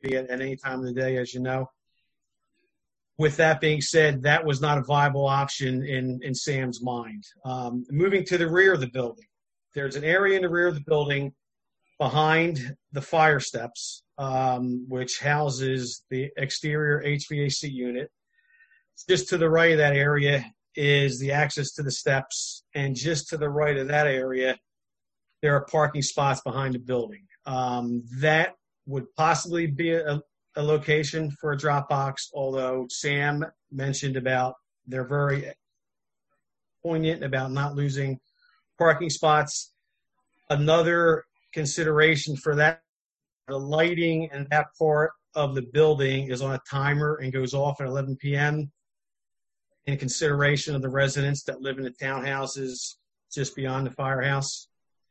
at any time of the day, as you know. With that being said, that was not a viable option in Sam's mind. Moving to the rear of the building, there's an area in the rear of the building behind the fire steps, which houses the exterior HVAC unit. Just to the right of that area is the access to the steps, and just to the right of that area, there are parking spots behind the building. That would possibly be a location for a drop box, although Sam mentioned about they're very poignant about not losing parking spots. Another consideration for that, the lighting in that part of the building is on a timer and goes off at 11 p.m. in consideration of the residents that live in the townhouses just beyond the firehouse.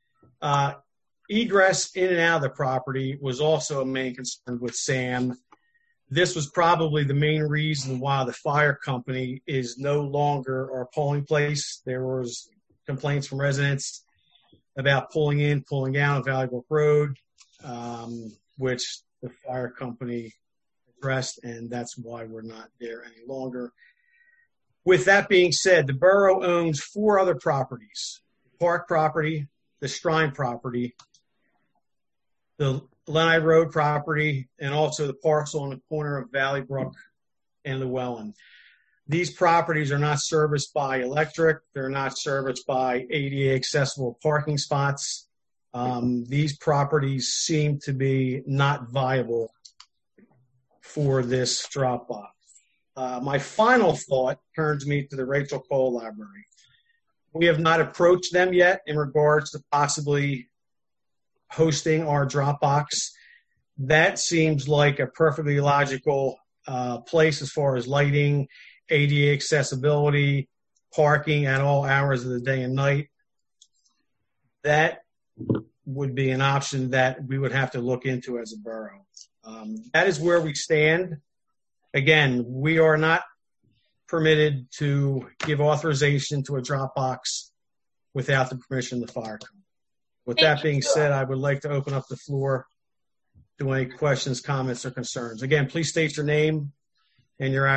Egress in and out of the property was also a main concern with Sam. This was probably the main reason why the fire company is no longer our polling place. There was complaints from residents about pulling in, pulling out of Valley Brook Road, which the fire company addressed, and that's why we're not there any longer. With that being said, the borough owns 4 other properties: the Park property, the Strine property, the Lenai Road property, and also the parcel on the corner of Valley Brook and Llewellyn. These properties are not serviced by electric. They're not serviced by ADA accessible parking spots. These properties seem to be not viable for this drop box. My final thought turns me to the Rachel Cole Library. We have not approached them yet in regards to possibly hosting our Dropbox. That seems like a perfectly logical place as far as lighting, ADA accessibility, parking at all hours of the day and night. That would be an option that we would have to look into as a borough. That is where we stand. Again, we are not permitted to give authorization to a Dropbox without the permission of the fire company. With that being said, I would like to open up the floor to any questions, comments, or concerns. Again, please state your name and your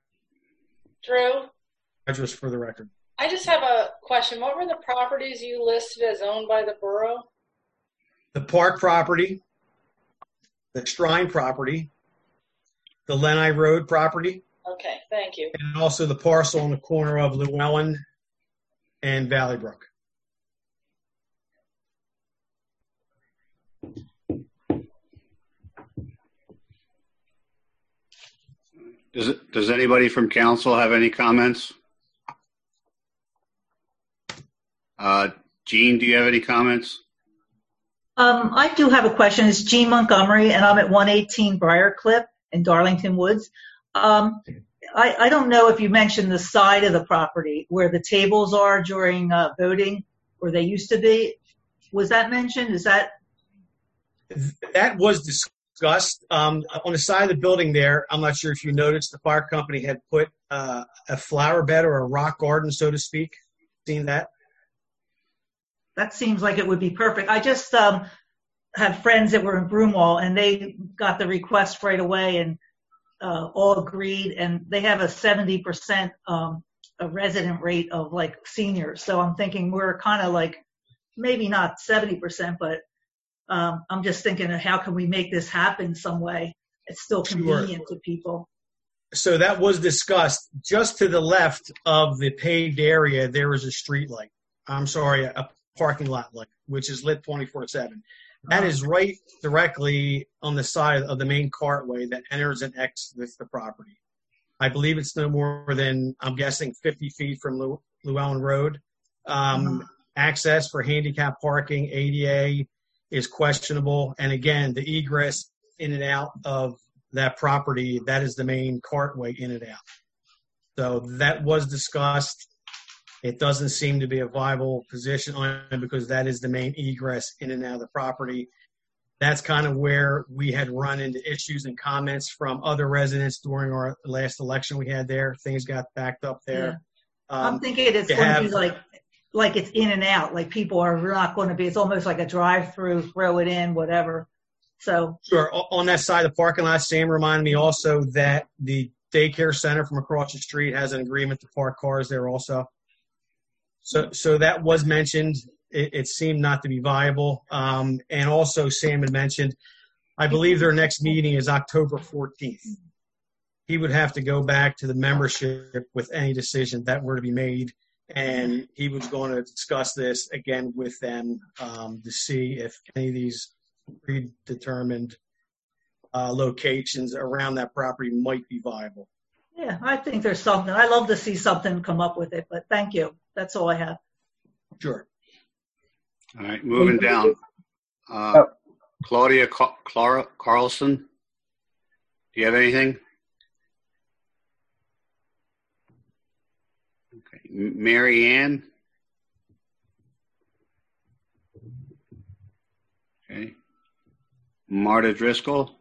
address for the record. I just have a question. What were the properties you listed as owned by the borough? The Park property, the Strine property, the Lenai Road property. Okay, thank you. And also the parcel on the corner of Llewellyn and Valley Brook. Does anybody from council have any comments? Jean, do you have any comments? I do have a question. It's Jean Montgomery, and I'm at 118 Briarcliff in Darlington Woods. I don't know if you mentioned the side of the property where the tables are during voting, or they used to be. Was that mentioned? That was discussed. On the side of the building there, I'm not sure if you noticed, the fire company had put a flower bed or a rock garden, so to speak. Seen that? That seems like it would be perfect. I just have friends that were in Broomall, and they got the request right away and all agreed, and they have a 70% a resident rate of like seniors. So I'm thinking we're kind of like, maybe not 70%, but I'm just thinking of how can we make this happen some way? It's still convenient to people. So that was discussed. Just to the left of the paved area, there is a street light. I'm sorry, a parking lot light, which is lit 24/7. That is right directly on the side of the main cartway that enters and exits the property. I believe it's no more than, I'm guessing, 50 feet from Llewellyn Road. Access for handicap parking, ADA, is questionable. And again, the egress in and out of that property, that is the main cartway in and out. So that was discussed. It doesn't seem to be a viable position on it because that is the main egress in and out of the property. That's kind of where we had run into issues and comments from other residents during our last election we had there. Things got backed up there. Yeah. I'm thinking it's going to be like it's in and out. Like people are not going to be, it's almost like a drive-through, throw it in, whatever. So, Sure. On that side of the parking lot, Sam reminded me also that the daycare center from across the street has an agreement to park cars there also. So that was mentioned. It seemed not to be viable. And also Sam had mentioned, I believe their next meeting is October 14th. He would have to go back to the membership with any decision that were to be made. And he was going to discuss this again with them to see if any of these predetermined locations around that property might be viable. yeah, I think there's something. I love to see something come up with it, but thank you. That's all I have. Sure. All right, moving down. Claudia Carlson, do you have anything? Okay. Mary Ann? Okay. Marta Driscoll?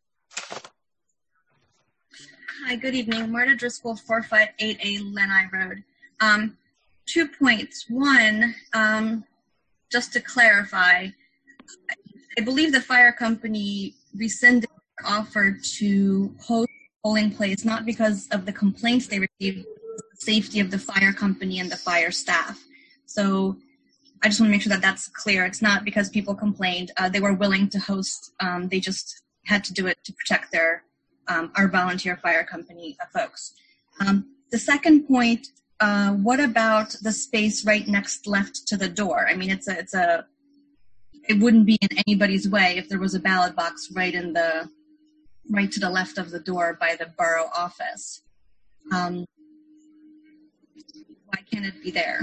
Hi, good evening. Marta Driscoll, 458A Lenai Road. 2 points. One, just to clarify, I believe the fire company rescinded their offer to host a polling place, not because of the complaints they received, but the safety of the fire company and the fire staff. So I just want to make sure that that's clear. It's not because people complained. They were willing to host. They just had to do it to protect their our volunteer fire company folks. The second point, what about the space right next left to the door? I mean, it wouldn't be in anybody's way if there was a ballot box right to the left of the door by the borough office. Why can't it be there?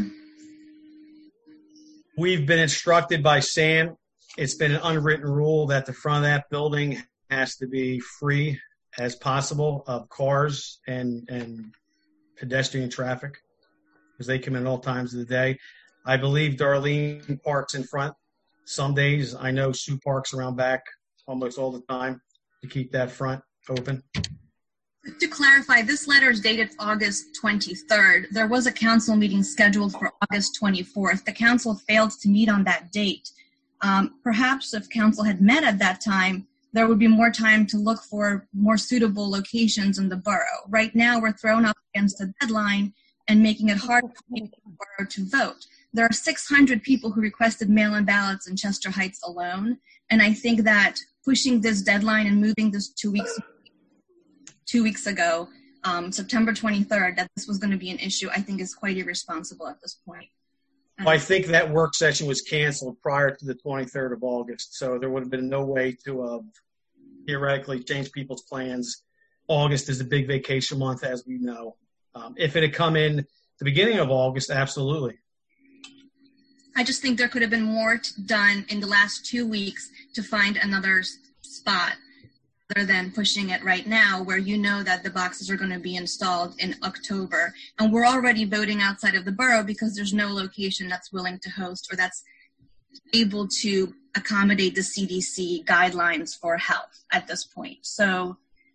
We've been instructed by Sam. It's been an unwritten rule that the front of that building has to be free as possible of cars and pedestrian traffic because they come in all times of the day. I believe Darlene parks in front some days. I know Sue parks around back almost all the time to keep that front open. To clarify, this letter is dated August 23rd. There was a council meeting scheduled for August 24th. The council failed to meet on that date. Perhaps if council had met at that time, there would be more time to look for more suitable locations in the borough. Right now, we're thrown up against a deadline and making it hard for people in the borough to vote. There are 600 people who requested mail-in ballots in Chester Heights alone, and I think that pushing this deadline and moving this 2 weeks ago, September 23rd, that this was going to be an issue, I think is quite irresponsible at this point. Well, I think that work session was canceled prior to the 23rd of August, so there would have been no way to theoretically change people's plans. August is a big vacation month, as we know. If it had come in the beginning of August, absolutely. I just think there could have been more done in the last 2 weeks to find another spot rather than pushing it right now where you know that the boxes are going to be installed in October. And we're already voting outside of the borough because there's no location that's willing to host or that's able to accommodate the CDC guidelines for health at this point. So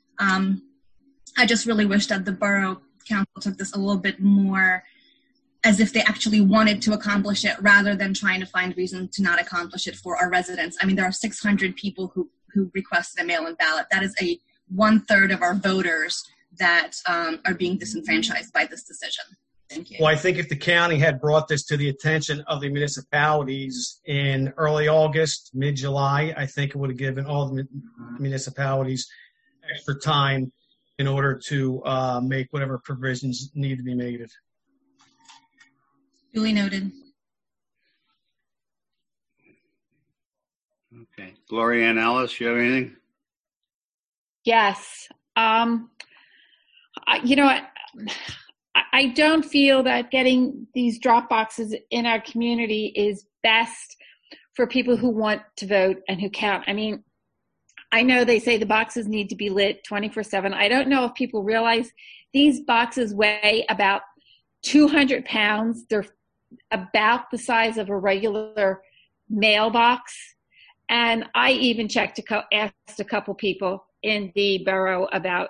I just really wish that the borough council took this a little bit more as if they actually wanted to accomplish it rather than trying to find reason to not accomplish it for our residents. I mean, there are 600 people who requested a mail-in ballot. That is 1/3 of our voters that are being disenfranchised by this decision. Thank you. Well, I think if the county had brought this to the attention of the municipalities in early August, mid-July, I think it would have given all the municipalities extra time in order to make whatever provisions need to be made. Duly noted. Okay. Gloria Ann Ellis, you have anything? Yes. You know what? I don't feel that getting these drop boxes in our community is best for people who want to vote and who count. I mean, I know they say the boxes need to be lit 24/7. I don't know if people realize these boxes weigh about 200 pounds. They're about the size of a regular mailbox. And I even asked a couple people in the borough about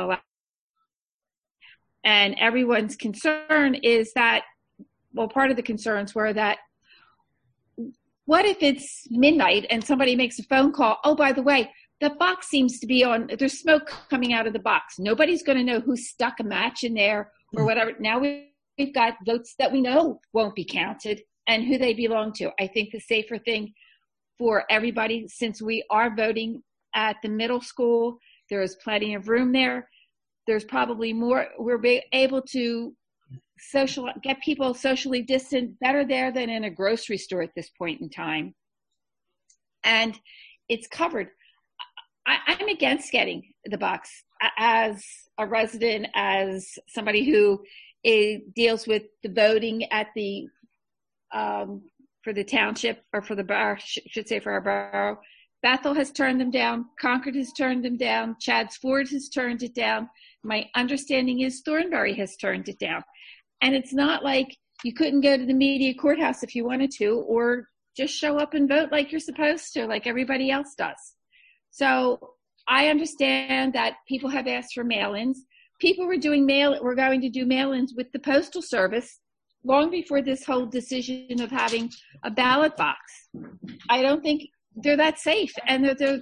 and everyone's concern is that, well, part of the concerns were that what if it's midnight and somebody makes a phone call? Oh, by the way, the box seems to be on, there's smoke coming out of the box. Nobody's going to know who stuck a match in there or whatever. Now we've got votes that we know won't be counted and who they belong to. I think the safer thing for everybody, since we are voting at the middle school, there is plenty of room there. There's probably more, we're able to get people socially distant better there than in a grocery store at this point in time. And it's covered. I'm against getting the box as a resident, as somebody who deals with the voting at the for the township or for the borough, should say for our borough. Bethel has turned them down. Concord has turned them down. Chadds Ford has turned it down. My understanding is Thornbury has turned it down. And it's not like you couldn't go to the media courthouse if you wanted to, or just show up and vote like you're supposed to, like everybody else does. So I understand that people have asked for mail-ins. People were going to do mail-ins with the Postal Service long before this whole decision of having a ballot box. I don't think they're that safe, and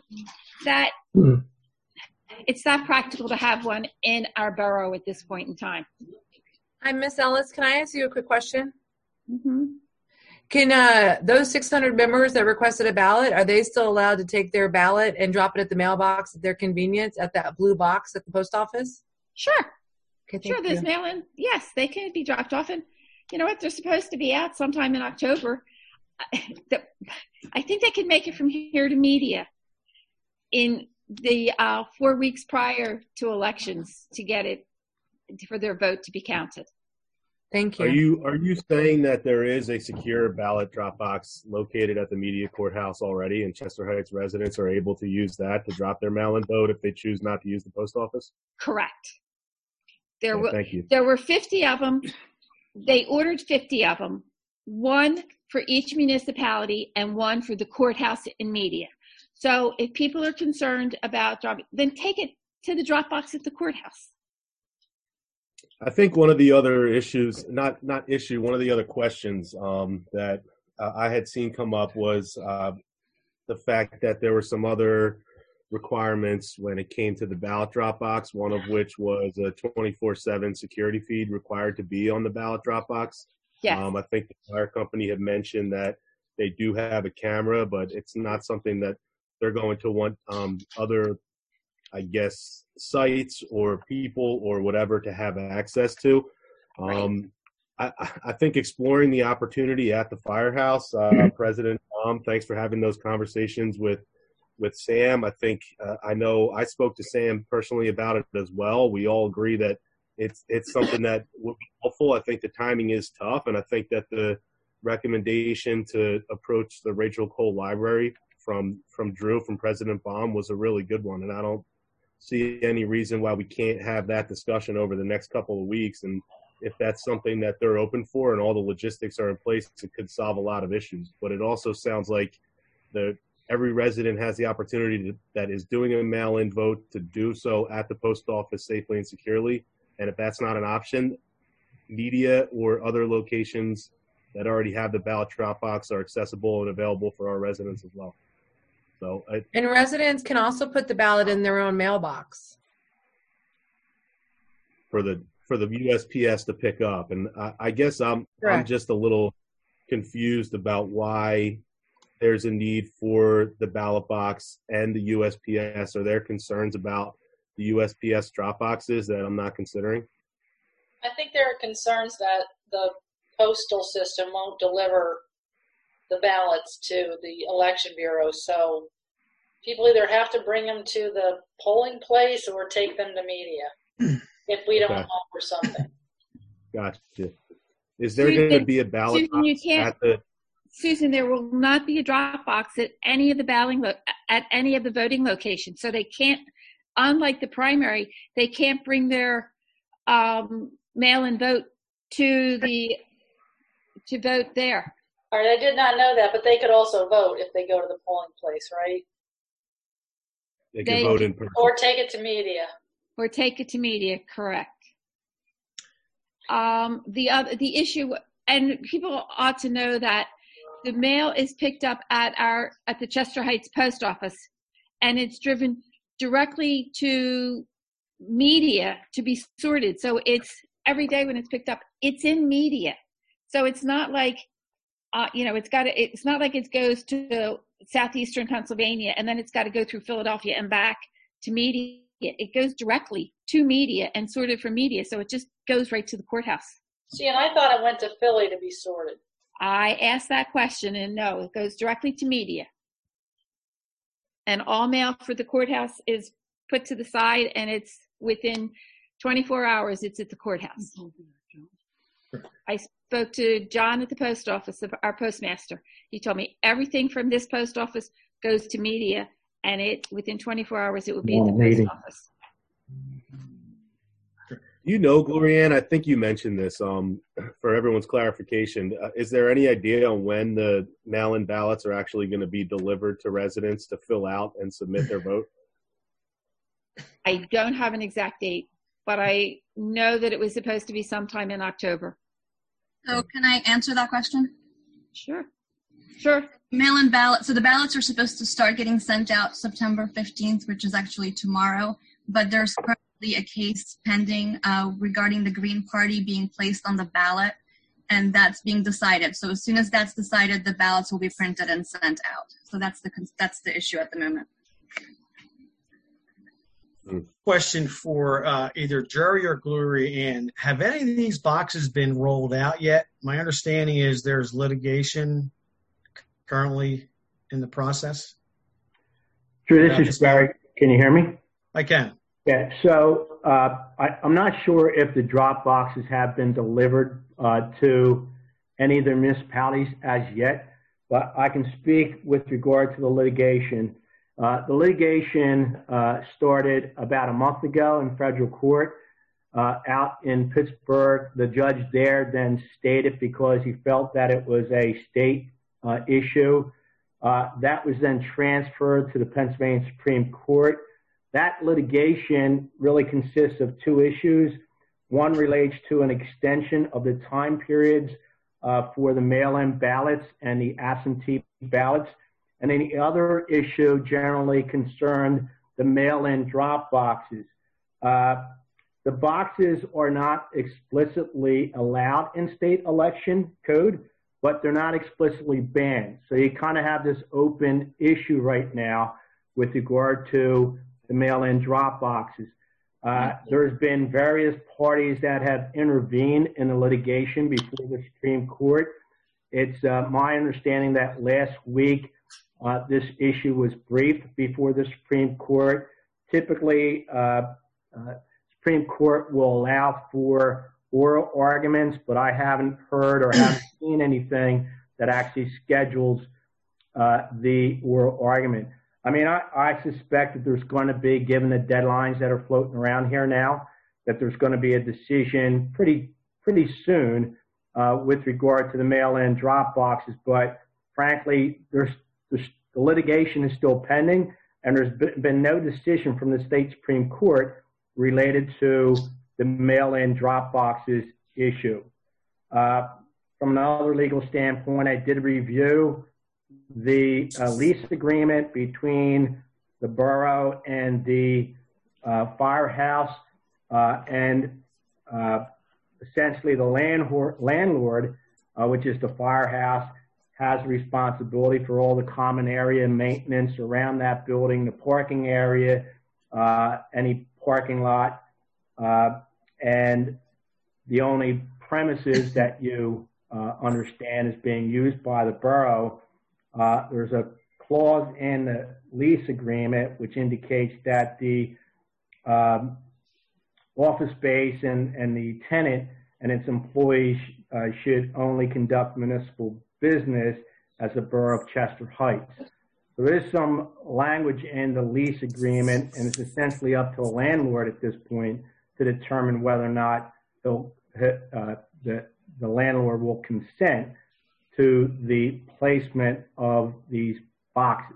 it's not practical to have one in our borough at this point in time. Hi, Miss Ellis. Can I ask you a quick question? Mm-hmm. Can those 600 members that requested a ballot, are they still allowed to take their ballot and drop it at the mailbox at their convenience at that blue box at the post office? Sure. Okay, sure, there's mail-in. Yes, they can be dropped off. And you know what? They're supposed to be out sometime in October. I think they can make it from here to media in the 4 weeks prior to elections to get it for their vote to be counted. Thank you. Are you saying that there is a secure ballot drop box located at the media courthouse already, and Chester Heights residents are able to use that to drop their mail-in vote if they choose not to use the post office? Correct. Thank you. There were 50 of them. They ordered 50 of them, one for each municipality and one for the courthouse and media. So if people are concerned about dropping, then take it to the drop box at the courthouse. I think one of the other issues, one of the other questions that I had seen come up was the fact that there were some other requirements when it came to the ballot drop box, one of which was a 24/7 security feed required to be on the ballot drop box. Yes. I think the fire company had mentioned that they do have a camera, but it's not something that they're going to want other, I guess, sites or people or whatever to have access to. Right. I think exploring the opportunity at the firehouse, President Tom, thanks for having those conversations with Sam. I think I know I spoke to Sam personally about it as well. We all agree that it's something that would be helpful. I think the timing is tough, and I think that the recommendation to approach the Rachel Cole Library from President Baum was a really good one, and I don't see any reason why we can't have that discussion over the next couple of weeks. And if that's something that they're open for and all the logistics are in place, it could solve a lot of issues. But it also sounds like every resident has the opportunity that is doing a mail-in vote to do so at the post office safely and securely. And if that's not an option, media or other locations that already have the ballot drop box are accessible and available for our residents as well. And residents can also put the ballot in their own mailbox for the USPS to pick up. And I guess I'm just a little confused about why there's a need for the ballot box and the USPS. Are there concerns about the USPS drop boxes that I'm not considering? I think there are concerns that the postal system won't deliver the ballots to the election bureau. So people either have to bring them to the polling place or take them to media if we don't offer something. Gotcha. Is there going to be a ballot box at the... Susan, there will not be a drop box at any of the voting locations. So they can't, unlike the primary, they can't bring their mail-in vote to vote there. All right, I did not know that, but they could also vote if they go to the polling place, right? They can vote in person. Or take it to media. Or take it to media, correct. The issue, and people ought to know that the mail is picked up at the Chester Heights post office, and it's driven directly to media to be sorted. So it's every day when it's picked up, it's in media. So it's not like, it's not like it goes to southeastern Pennsylvania and then it's got to go through Philadelphia and back to media. It goes directly to media and sorted for media. So it just goes right to the courthouse. See, and I thought it went to Philly to be sorted. I asked that question, and no, it goes directly to media. And all mail for the courthouse is put to the side, and it's within 24 hours, it's at the courthouse. I spoke to John at the post office, our postmaster. He told me everything from this post office goes to media, and within 24 hours, it would be at the post office. Glorianne, I think you mentioned this for everyone's clarification. Is there any idea on when the mail-in ballots are actually going to be delivered to residents to fill out and submit their vote? I don't have an exact date, but I know that it was supposed to be sometime in October. So can I answer that question? Sure. Mail-in ballot. So the ballots are supposed to start getting sent out September 15th, which is actually tomorrow, but there's currently a case pending regarding the Green Party being placed on the ballot, and that's being decided. So as soon as that's decided, the ballots will be printed and sent out. So that's the issue at the moment. Question for either Jerry or Gloria-Ann. Have any of these boxes been rolled out yet? My understanding is there's litigation currently in the process. Sure, this is Barry. Can you hear me? I can. Yeah, so I'm not sure if the drop boxes have been delivered to any of the municipalities as yet, but I can speak with regard to the litigation. The litigation started about a month ago in federal court out in Pittsburgh. The judge there then stated, because he felt that it was a state issue, that was then transferred to the Pennsylvania Supreme Court. That litigation really consists of two issues. One relates to an extension of the time periods for the mail-in ballots and the absentee ballots. And then the other issue generally concerned the mail-in drop boxes. The boxes are not explicitly allowed in state election code, but they're not explicitly banned. So you kind of have this open issue right now with regard to the mail-in drop boxes. There's been various parties that have intervened in the litigation before the Supreme Court. It's my understanding that last week this issue was briefed before the Supreme Court. Typically, Supreme Court will allow for oral arguments, but I haven't heard or haven't seen anything that actually schedules the oral argument. I mean, I suspect that there's going to be, given the deadlines that are floating around here now, that there's going to be a decision pretty soon with regard to the mail-in drop boxes. But frankly, the litigation is still pending, and there's been no decision from the state Supreme Court related to the mail-in drop boxes issue. From another legal standpoint, I did review the lease agreement between the borough and the firehouse, and essentially the landlord, which is the firehouse, has responsibility for all the common area maintenance around that building, the parking area, any parking lot, and the only premises that you understand is being used by the borough. There's a clause in the lease agreement which indicates that the office space and the tenant and its employees should only conduct municipal business as the borough of Chester Heights. There is some language in the lease agreement, and it's essentially up to the landlord at this point to determine whether or not the landlord will consent to the placement of these boxes.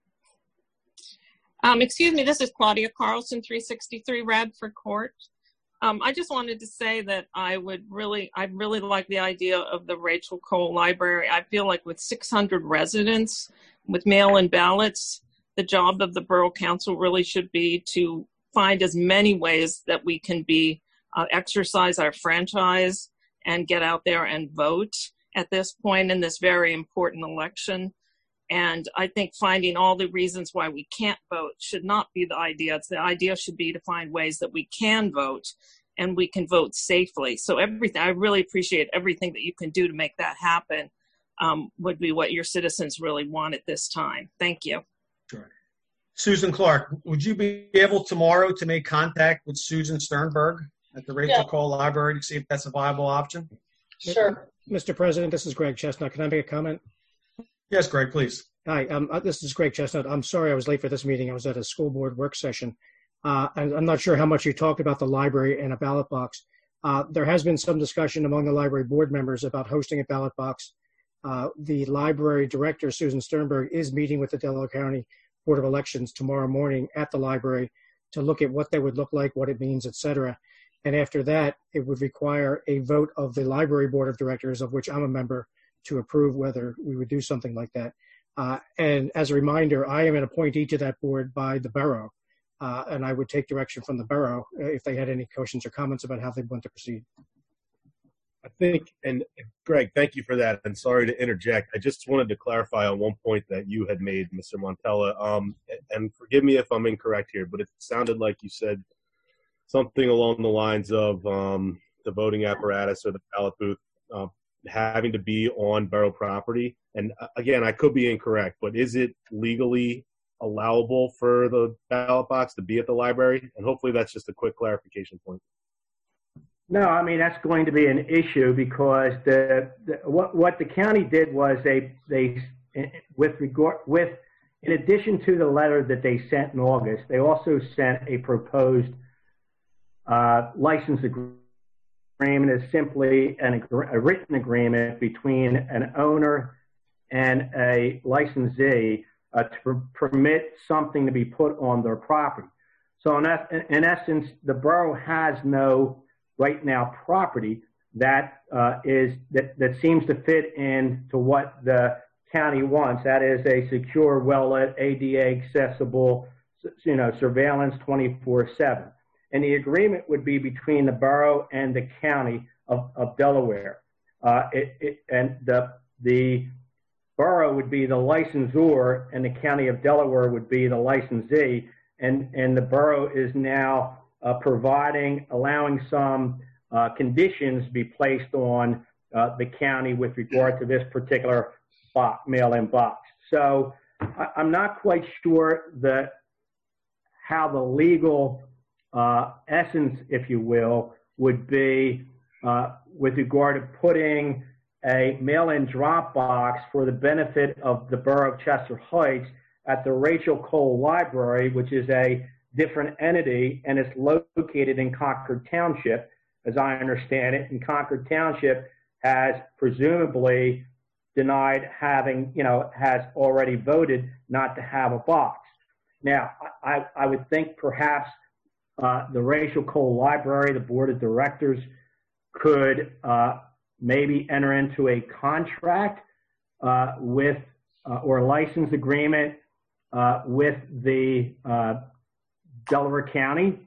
Excuse me, this is Claudia Carlson, 363 Radford Court. I just wanted to say that I really like the idea of the Rachel Cole Library. I feel like with 600 residents, with mail-in ballots, the job of the Borough Council really should be to find as many ways that we can exercise our franchise and get out there and vote at this point in this very important election. And I think finding all the reasons why we can't vote should not be the idea. The idea should be to find ways that we can vote and we can vote safely. So I really appreciate everything that you can do to make that happen would be what your citizens really want at this time. Thank you. Sure. Susan Clark, would you be able tomorrow to make contact with Susan Sternberg at the Rachel Cole Library to see if that's a viable option? Sure. Mr. President, this is Greg Chestnut. Can I make a comment? Yes, Greg, please. Hi, this is Greg Chestnut. I'm sorry I was late for this meeting. I was at a school board work session. And I'm not sure how much you talked about the library and a ballot box. There has been some discussion among the library board members about hosting a ballot box. The library director, Susan Sternberg, is meeting with the Delaware County Board of Elections tomorrow morning at the library to look at what they would look like, what it means, et cetera. And after that, it would require a vote of the library board of directors, of which I'm a member, to approve whether we would do something like that. And as a reminder, I am an appointee to that board by the borough, and I would take direction from the borough if they had any questions or comments about how they want to proceed. I think, and Greg, thank you for that. And sorry to interject. I just wanted to clarify on one point that you had made, Mr. Montella. And forgive me if I'm incorrect here, but it sounded like you said something along the lines of the voting apparatus or the ballot booth having to be on borough property. And again, I could be incorrect, but is it legally allowable for the ballot box to be at the library? And hopefully that's just a quick clarification point. No, I mean, that's going to be an issue because what the county did was they in addition to the letter that they sent in August, they also sent a proposed license agreement. Is simply a written agreement between an owner and a licensee to permit something to be put on their property. So in essence, the borough has no right now property that seems to fit into what the county wants. That is a secure, well-lit, ADA accessible, surveillance 24/7. And the agreement would be between the borough and the county of Delaware. And the borough would be the licensor and the county of Delaware would be the licensee. And the borough is now allowing some conditions to be placed on the county with regard to this particular mail-in box. So I'm not quite sure how the legal essence, if you will, would be with regard to putting a mail-in drop box for the benefit of the borough of Chester Heights at the Rachel Cole Library, which is a different entity, and it's located in Concord Township, as I understand it. And Concord Township has presumably denied has already voted not to have a box. Now, I would think perhaps the Rachel Cole Library, the board of directors, could maybe enter into a contract with or a license agreement with the Delaware County,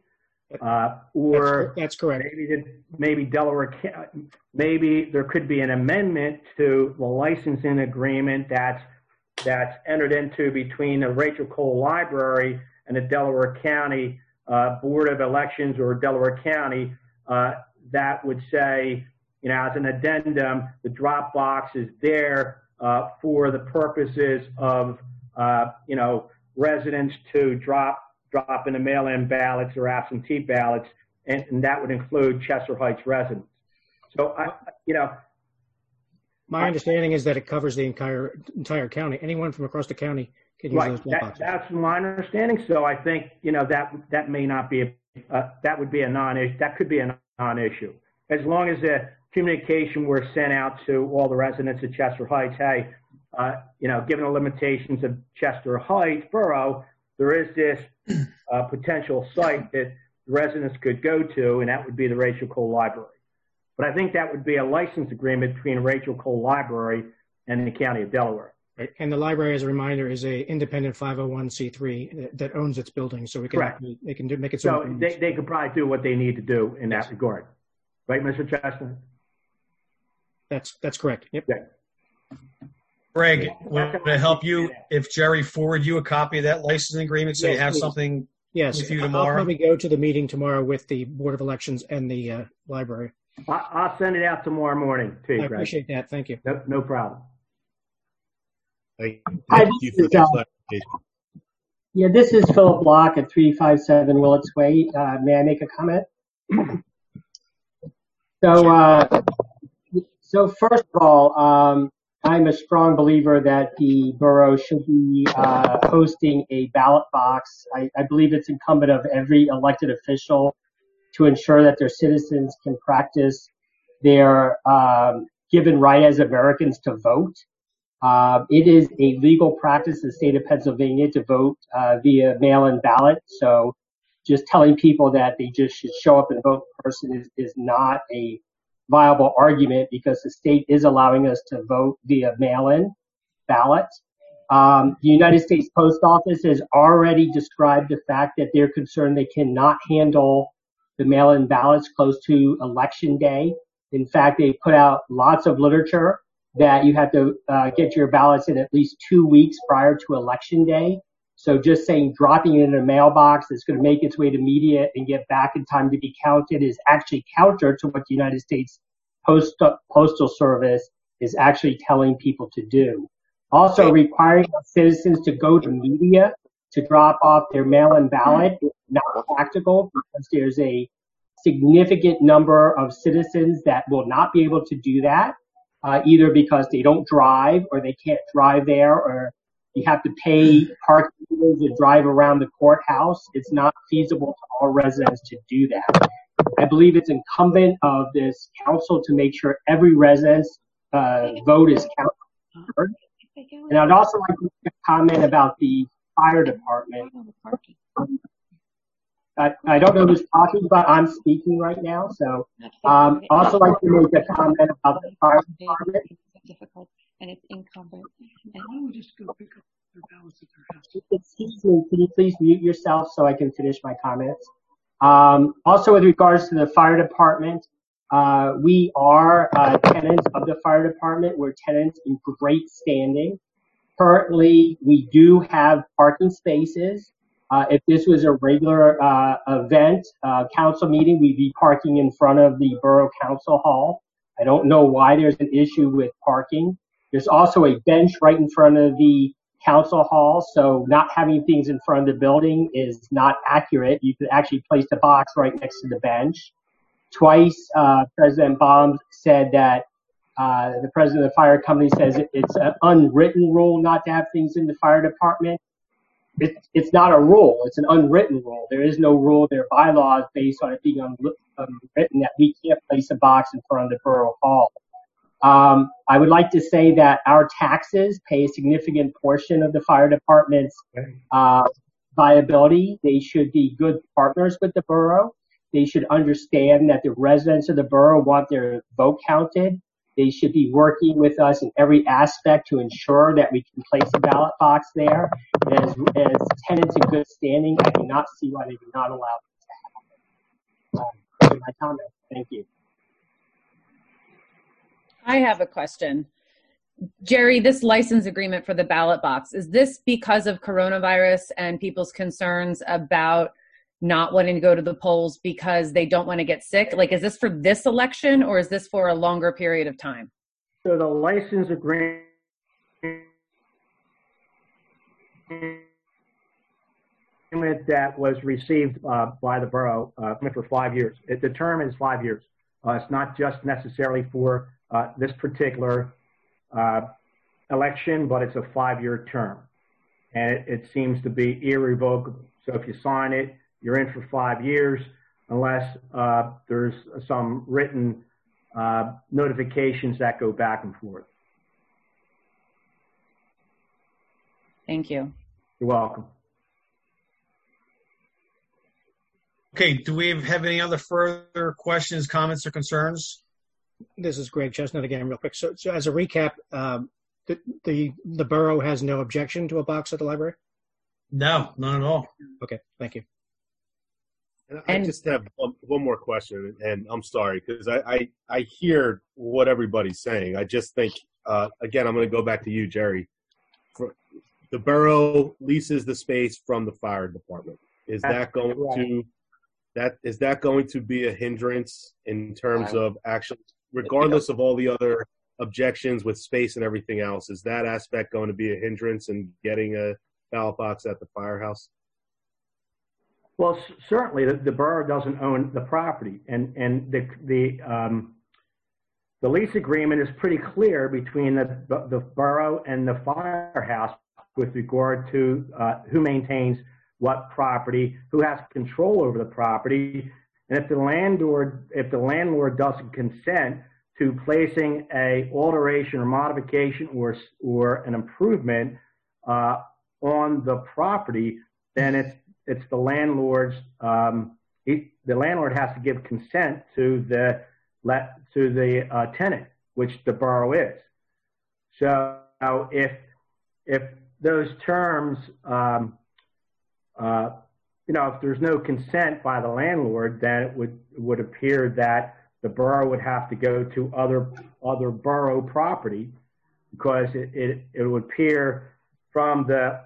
or that's correct. Maybe Delaware. Maybe there could be an amendment to the licensing agreement that's entered into between the Rachel Cole Library and the Delaware County Board of Elections or Delaware County that would say, as an addendum, the drop box is there for the purposes of, residents to drop in the mail-in ballots or absentee ballots, and that would include Chester Heights residents. So, my understanding is that it covers the entire county. Anyone from across the county can use those drop boxes. That's my understanding. So I think that may not be that would be a non-issue. That could be a non-issue as long as the communication were sent out to all the residents of Chester Heights. Hey, given the limitations of Chester Heights Borough, there is this potential site that residents could go to, and that would be the Rachel Cole Library. But I think that would be a license agreement between Rachel Cole Library and the County of Delaware. Right. And the library, as a reminder, is a independent 501c3 that owns its buildings, so they can make its own. So they could probably do what they need to do in that regard, right, Mr. Chestnut? That's correct. Yep. Yeah. Greg, would it help you if Jerry forward you a copy of that licensing agreement so you have please. something Yes, with you I'll tomorrow? probably go to the meeting tomorrow with the Board of Elections and the library. I'll send it out tomorrow morning to you, I Greg. appreciate that. Thank you. No problem. Thank Hi, you for this is, that clarification. Yeah, this is Philip Block at 357 Willets Way. May I make a comment? So first of all, I'm a strong believer that the borough should be hosting a ballot box. I believe it's incumbent of every elected official to ensure that their citizens can practice their given right as Americans to vote. It is a legal practice in the state of Pennsylvania to vote via mail-in ballot. So just telling people that they just should show up and vote in person is not a viable argument, because the state is allowing us to vote via mail-in ballot. The United States Post Office has already described the fact that they're concerned they cannot handle the mail-in ballots close to Election Day. In fact, they put out lots of literature that you have to get your ballots in at least 2 weeks prior to Election Day. So just saying dropping it in a mailbox that's going to make its way to media and get back in time to be counted is actually counter to what the United States Postal Service is actually telling people to do. Also, requiring citizens to go to media to drop off their mail-in ballot is not practical, because there's a significant number of citizens that will not be able to do that, either because they don't drive or they can't drive there, or you have to pay parking meters to drive around the courthouse. It's not feasible to all residents to do that. I believe it's incumbent of this council to make sure every resident's vote is counted. And I'd also like to make a comment about the fire department. I don't know who's talking, but I'm speaking right now. So also like to make a comment about the fire department. And it's incumbent. Why don't we just go pick up their ballots at their house? Excuse me, can you please mute yourself so I can finish my comments? Also, with regards to the fire department, we are tenants of the fire department. We're tenants in great standing. Currently, we do have parking spaces. If this was a regular event, council meeting, we'd be parking in front of the Borough Council Hall. I don't know why there's an issue with parking. There's also a bench right in front of the council hall, so not having things in front of the building is not accurate. You could actually place the box right next to the bench. Twice, President Baum said that the president of the fire company says it's an unwritten rule not to have things in the fire department. It's not a rule. It's an unwritten rule. There is no rule. There are bylaws based on it being unwritten that we can't place a box in front of the borough hall. I would like to say that our taxes pay a significant portion of the fire department's viability. They should be good partners with the borough. They should understand that the residents of the borough want their vote counted. They should be working with us in every aspect to ensure that we can place a ballot box there. As tenants in good standing, I do not see why they do not allow this to happen. Those are my comments. Thank you. I have a question. Jerry, this license agreement for the ballot box, is this because of coronavirus and people's concerns about not wanting to go to the polls because they don't want to get sick? Like, is this for this election, or is this for a longer period of time? So the license agreement that was received by the borough for 5 years. The term is 5 years. It's not just necessarily for this particular election, but it's a 5-year term. And it seems to be irrevocable. So if you sign it, you're in for 5 years, unless there's some written notifications that go back and forth. Thank you. You're welcome. Okay, do we have any other further questions, comments, or concerns? This is Greg Chestnut again, real quick. So as a recap, the borough has no objection to a box at the library? No, not at all. Okay, thank you. I just have one more question, and I'm sorry, because I hear what everybody's saying. I just think, again, I'm going to go back to you, Jerry. The borough leases the space from the fire department. Is that going to be a hindrance in terms of actually, regardless of all the other objections with space and everything else, is that aspect going to be a hindrance in getting a ballot box at the firehouse? Well, certainly the borough doesn't own the property, and the lease agreement is pretty clear between the borough and the firehouse with regard to who maintains what property, who has control over the property, and if the landlord doesn't consent to placing a alteration or modification or an improvement on the property, then it's the landlord's. The landlord has to give consent to the tenant, which the borough is. So if those terms, if there's no consent by the landlord, then it would appear that the borough would have to go to other borough property, because it would appear from the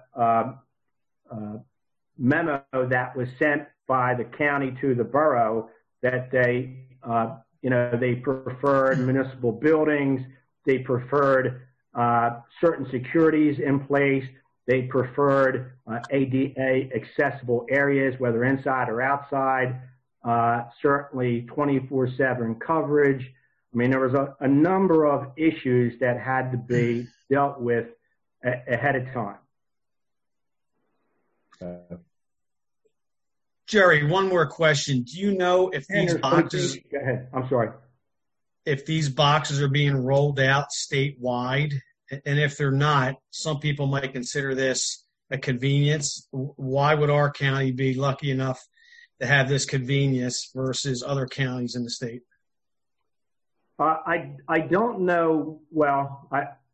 memo that was sent by the county to the borough that they preferred municipal buildings, they preferred certain securities in place, they preferred ADA accessible areas, whether inside or outside, certainly 24/7 coverage. I mean, there was a number of issues that had to be dealt with ahead of time. Jerry, one more question. Do you know if these boxes? Go ahead. I'm sorry. If these boxes are being rolled out statewide, and if they're not, some people might consider this a convenience. Why would our county be lucky enough to have this convenience versus other counties in the state? I don't know. Well,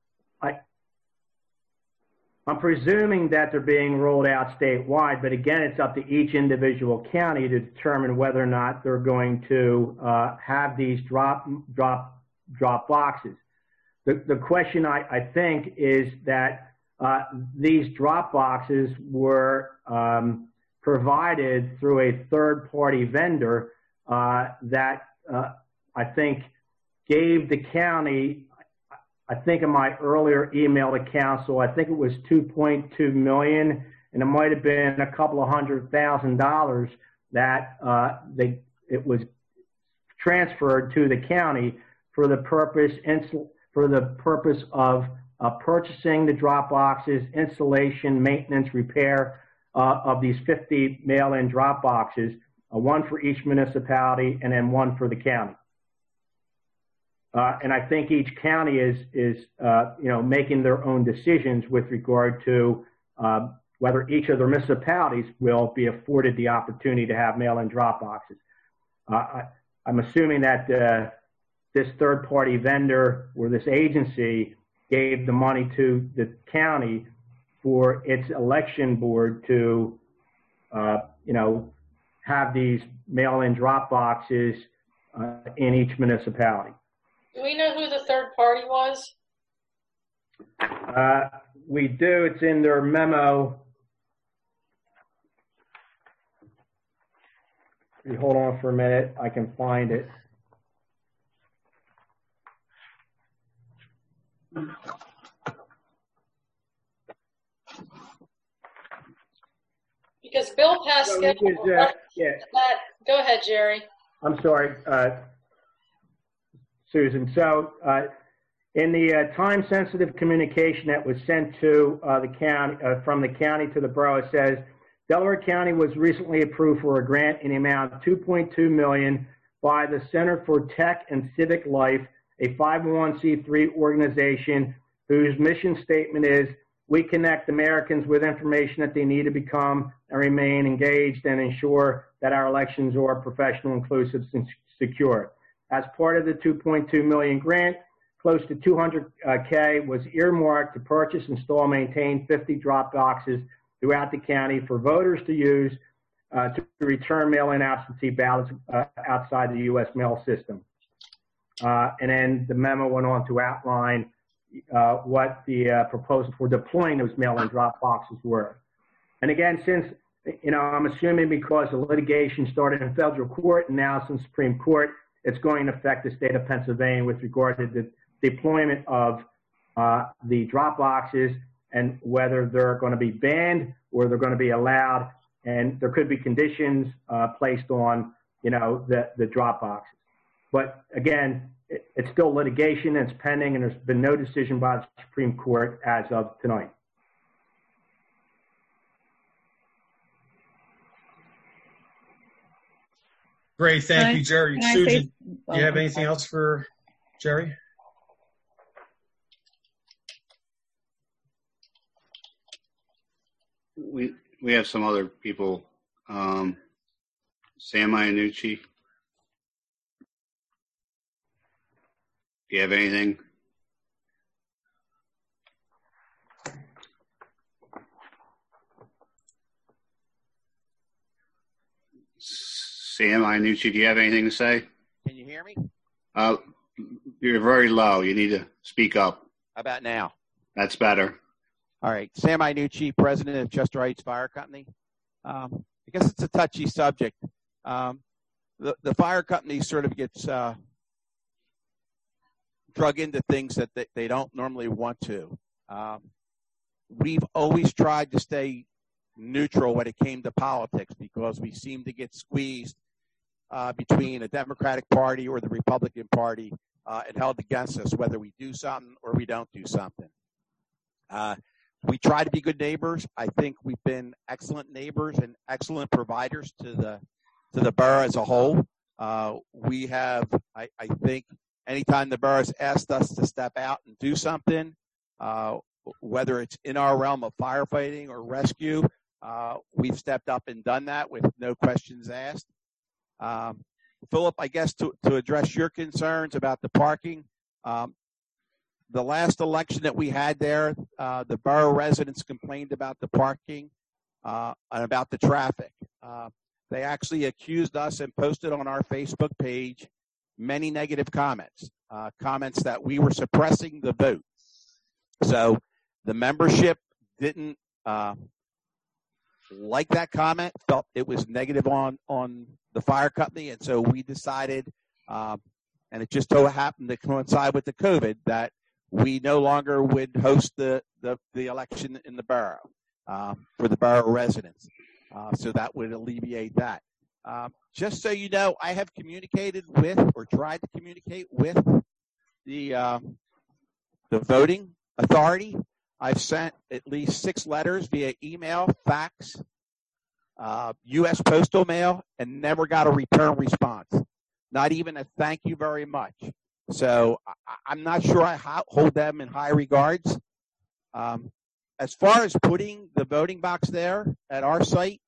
I'm presuming that they're being rolled out statewide, but again, it's up to each individual county to determine whether or not they're going to have these drop boxes. The question, I think, is that these drop boxes were provided through a third-party vendor that I think gave the county, I think in my earlier email to council, I think it was $2.2 million, and it might have been a couple of $100,000 that it was transferred to the county for the purpose of purchasing the drop boxes, installation, maintenance, repair of these 50 mail-in drop boxes, one for each municipality and then one for the county. And I think each county is making their own decisions with regard to whether each of their municipalities will be afforded the opportunity to have mail-in drop boxes. I'm assuming that this third-party vendor or this agency gave the money to the county for its election board to, have these mail-in drop boxes in each municipality. Do we know who the third party was? We do. It's in their memo. If you hold on for a minute, I can find it. Because Bill Pascal. Go ahead, Jerry. I'm sorry, Susan. So in the time-sensitive communication that was sent to the county, from the county to the borough, it says, Delaware County was recently approved for a grant in the amount of $2.2 million by the Center for Tech and Civic Life, a 501c3 organization whose mission statement is we connect Americans with information that they need to become and remain engaged and ensure that our elections are professional, inclusive, and secure. As part of the $2.2 million grant, close to $200K was earmarked to purchase, install, maintain 50 drop boxes throughout the county for voters to use to return mail-in absentee ballots outside the U.S. mail system. And then the memo went on to outline what the proposal for deploying those mail-in drop boxes were. And again, since, I'm assuming because the litigation started in federal court and now it's in Supreme Court, it's going to affect the state of Pennsylvania with regard to the deployment of the drop boxes and whether they're going to be banned or they're going to be allowed. And there could be conditions placed on, the drop boxes. But again, it's still litigation, and it's pending, and there's been no decision by the Supreme Court as of tonight. Great, thank you, Jerry. Susan, say, do you have anything else for Jerry? We have some other people. Sam Iannucci. Do you have anything? Sam Iannucci, do you have anything to say? Can you hear me? You're very low. You need to speak up. How about now? That's better. All right. Sam Iannucci, president of Chester Heights Fire Company. I guess it's a touchy subject. The fire company sort of gets drug into things that they don't normally want to. We've always tried to stay neutral when it came to politics because we seem to get squeezed between a Democratic Party or the Republican Party and held against us whether we do something or we don't do something. We try to be good neighbors. I think we've been excellent neighbors and excellent providers to the borough as a whole. We have, I think, anytime the borough's asked us to step out and do something, whether it's in our realm of firefighting or rescue, we've stepped up and done that with no questions asked. Philip, I guess to address your concerns about the parking, the last election that we had there, the borough residents complained about the parking and about the traffic. They actually accused us and posted on our Facebook page many negative comments, comments that we were suppressing the vote. So the membership didn't like that comment, felt it was negative on the fire company, and so we decided, and it just so happened to coincide with the COVID, that we no longer would host the election in the borough for the borough residents. So that would alleviate that. Just so you know, I have communicated with or tried to communicate with the voting authority. I've sent at least 6 letters via email, fax, U.S. postal mail, and never got a return response. Not even a thank you very much. So I'm not sure I hold them in high regards. As far as putting the voting box there at our site,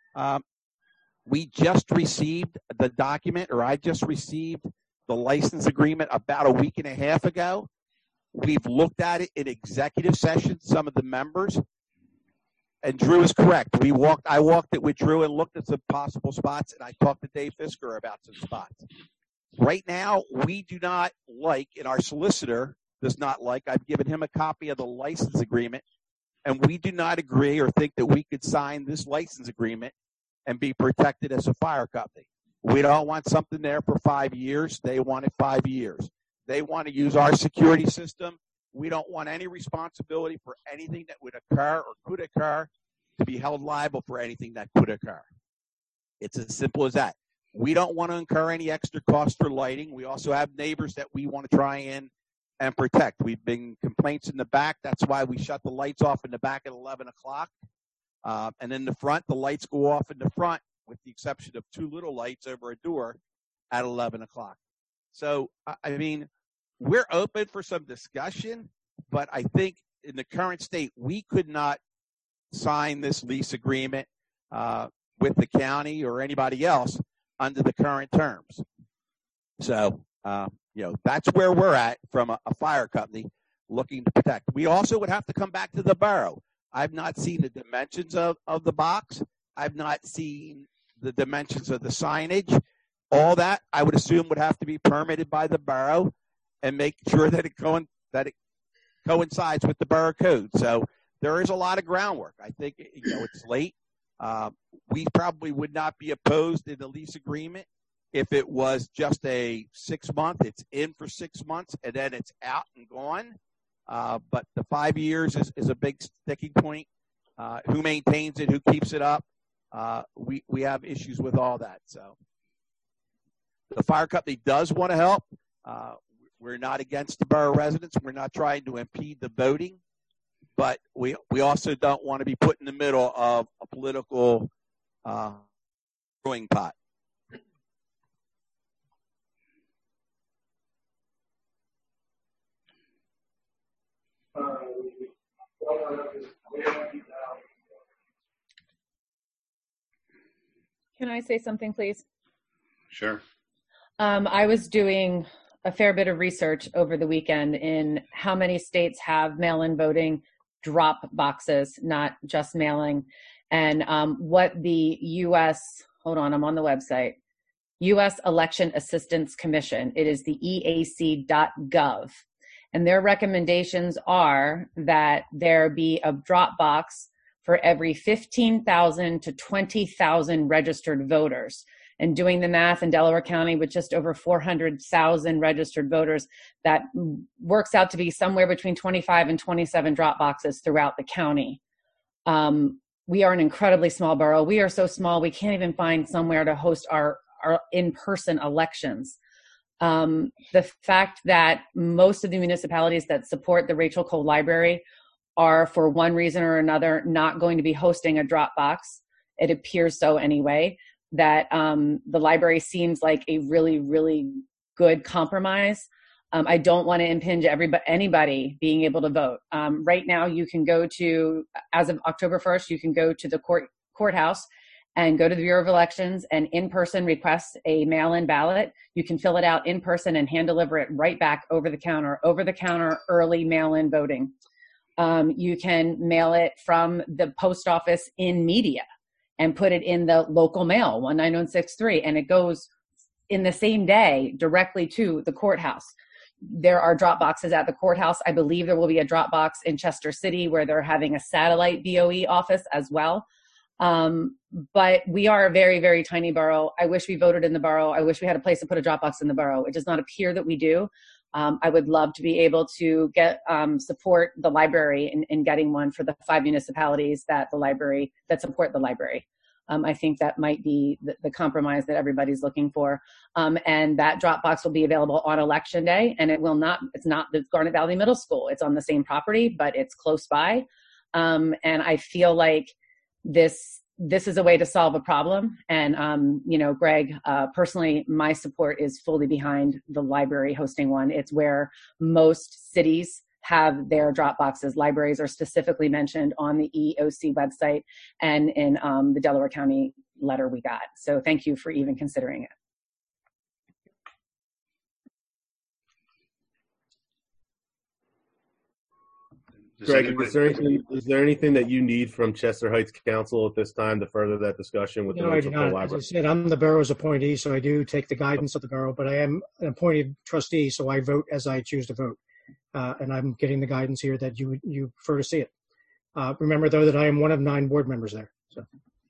we just received the document, or I just received the license agreement about a week and a half ago. We've looked at it in executive session, some of the members, and Drew is correct. I walked it with Drew and looked at some possible spots, and I talked to Dave Fisker about some spots. Right now, we do not like, and our solicitor does not like, I've given him a copy of the license agreement, and we do not agree or think that we could sign this license agreement and be protected as a fire company. We don't want something there for 5 years. They want it 5 years. They want to use our security system. We don't want any responsibility for anything that would occur or could occur to be held liable for anything that could occur. It's as simple as that. We don't want to incur any extra cost for lighting. We also have neighbors that we want to try in and protect. We've been complaints in the back. That's why we shut the lights off in the back at 11 o'clock. And in the front, the lights go off in the front, with the exception of 2 little lights over a door at 11 o'clock. So, I mean, we're open for some discussion, but I think in the current state, we could not sign this lease agreement with the county or anybody else under the current terms. So, that's where we're at from a fire company looking to protect. We also would have to come back to the borough. I've not seen the dimensions of the box. I've not seen the dimensions of the signage. All that, I would assume, would have to be permitted by the borough and make sure that it coincides with the borough code. So there is a lot of groundwork. I think, it's late. We probably would not be opposed in the lease agreement if it was just a 6 month. It's in for 6 months and then it's out and gone. But the 5 years is a big sticking point. Who maintains it? Who keeps it up? We have issues with all that. So the fire company does want to help. We're not against the borough residents. We're not trying to impede the voting, but we also don't want to be put in the middle of a political brewing pot. Can I say something, please? Sure. I was doing a fair bit of research over the weekend in how many states have mail-in voting drop boxes, not just mailing, and what the U.S. Hold on, I'm on the website. U.S. Election Assistance Commission. It is the EAC.gov. And their recommendations are that there be a drop box for every 15,000 to 20,000 registered voters. And doing the math in Delaware County with just over 400,000 registered voters, that works out to be somewhere between 25 and 27 drop boxes throughout the county. We are an incredibly small borough. We are so small, we can't even find somewhere to host our in-person elections. The fact that most of the municipalities that support the Rachel Cole Library are, for one reason or another, not going to be hosting a drop box. It appears so anyway, that the library seems like a really, really good compromise. I don't want to impinge anybody being able to vote. Right now, you can go to, as of October 1st, you can go to the courthouse and go to the Bureau of Elections and in person request a mail-in ballot. You can fill it out in person and hand deliver it right back over the counter early mail-in voting. You can mail it from the post office in media and put it in the local mail, 19163, and it goes in the same day directly to the courthouse. There are drop boxes at the courthouse. I believe there will be a drop box in Chester City where they're having a satellite BOE office as well. But we are a very, very tiny borough. I wish we voted in the borough. I wish we had a place to put a drop box in the borough. It does not appear that we do. I would love to be able to get support the library in getting one for the 5 municipalities that support the library. I think that might be the compromise that everybody's looking for. And that drop box will be available on election day, and it's not the Garnet Valley Middle School. It's on the same property, but it's close by. And I feel like this is a way to solve a problem. And, Greg, personally, my support is fully behind the library hosting one. It's where most cities have their drop boxes. Libraries are specifically mentioned on the EOC website and in the Delaware County letter we got. So thank you for even considering it. Greg, is there anything that you need from Chester Heights Council at this time to further that discussion with the Rachel Cole Library? As I said, I'm the borough's appointee, so I do take the guidance of the borough, but I am an appointed trustee, so I vote as I choose to vote. And I'm getting the guidance here that you prefer to see it. Remember, though, that I am one of 9 board members there. So,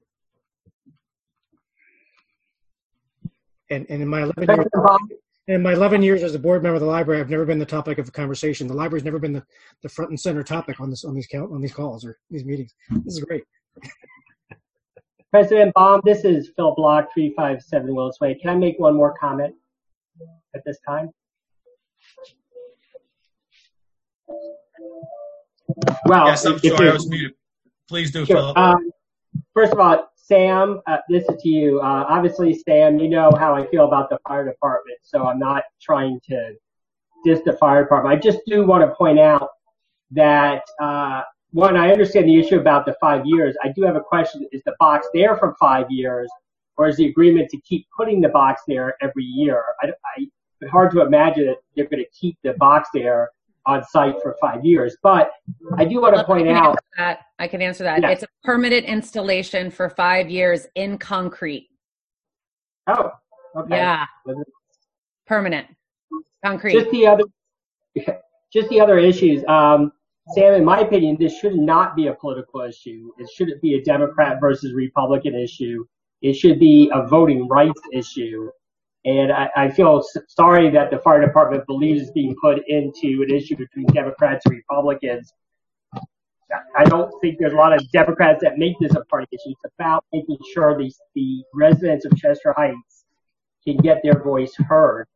and in my 11 years as a board member of the library, I've never been the topic of conversation. The library's never been the front and center topic on these calls or these meetings. This is great. President Baum, this is Phil Block, 357 Willis Way. Can I make one more comment at this time? Well, yes, I'm sorry, I was muted. Please do, sure. Philip. First of all, Sam, this is to you. Obviously, Sam, you know how I feel about the fire department, so I'm not trying to diss the fire department. I just do want to point out that, one, I understand the issue about the 5 years. I do have a question. Is the box there for 5 years, or is the agreement to keep putting the box there every year? It's hard to imagine that they're going to keep the box there on site for 5 years. But I do want to point out that I can answer that. Yeah. It's a permanent installation for 5 years in concrete. Oh, okay. Yeah. Permanent concrete. Just the other issues. Sam, in my opinion, this should not be a political issue. It shouldn't be a Democrat versus Republican issue. It should be a voting rights issue. And I feel sorry that the fire department believes it's being put into an issue between Democrats and Republicans. I don't think there's a lot of Democrats that make this a party issue. It's about making sure the residents of Chester Heights can get their voice heard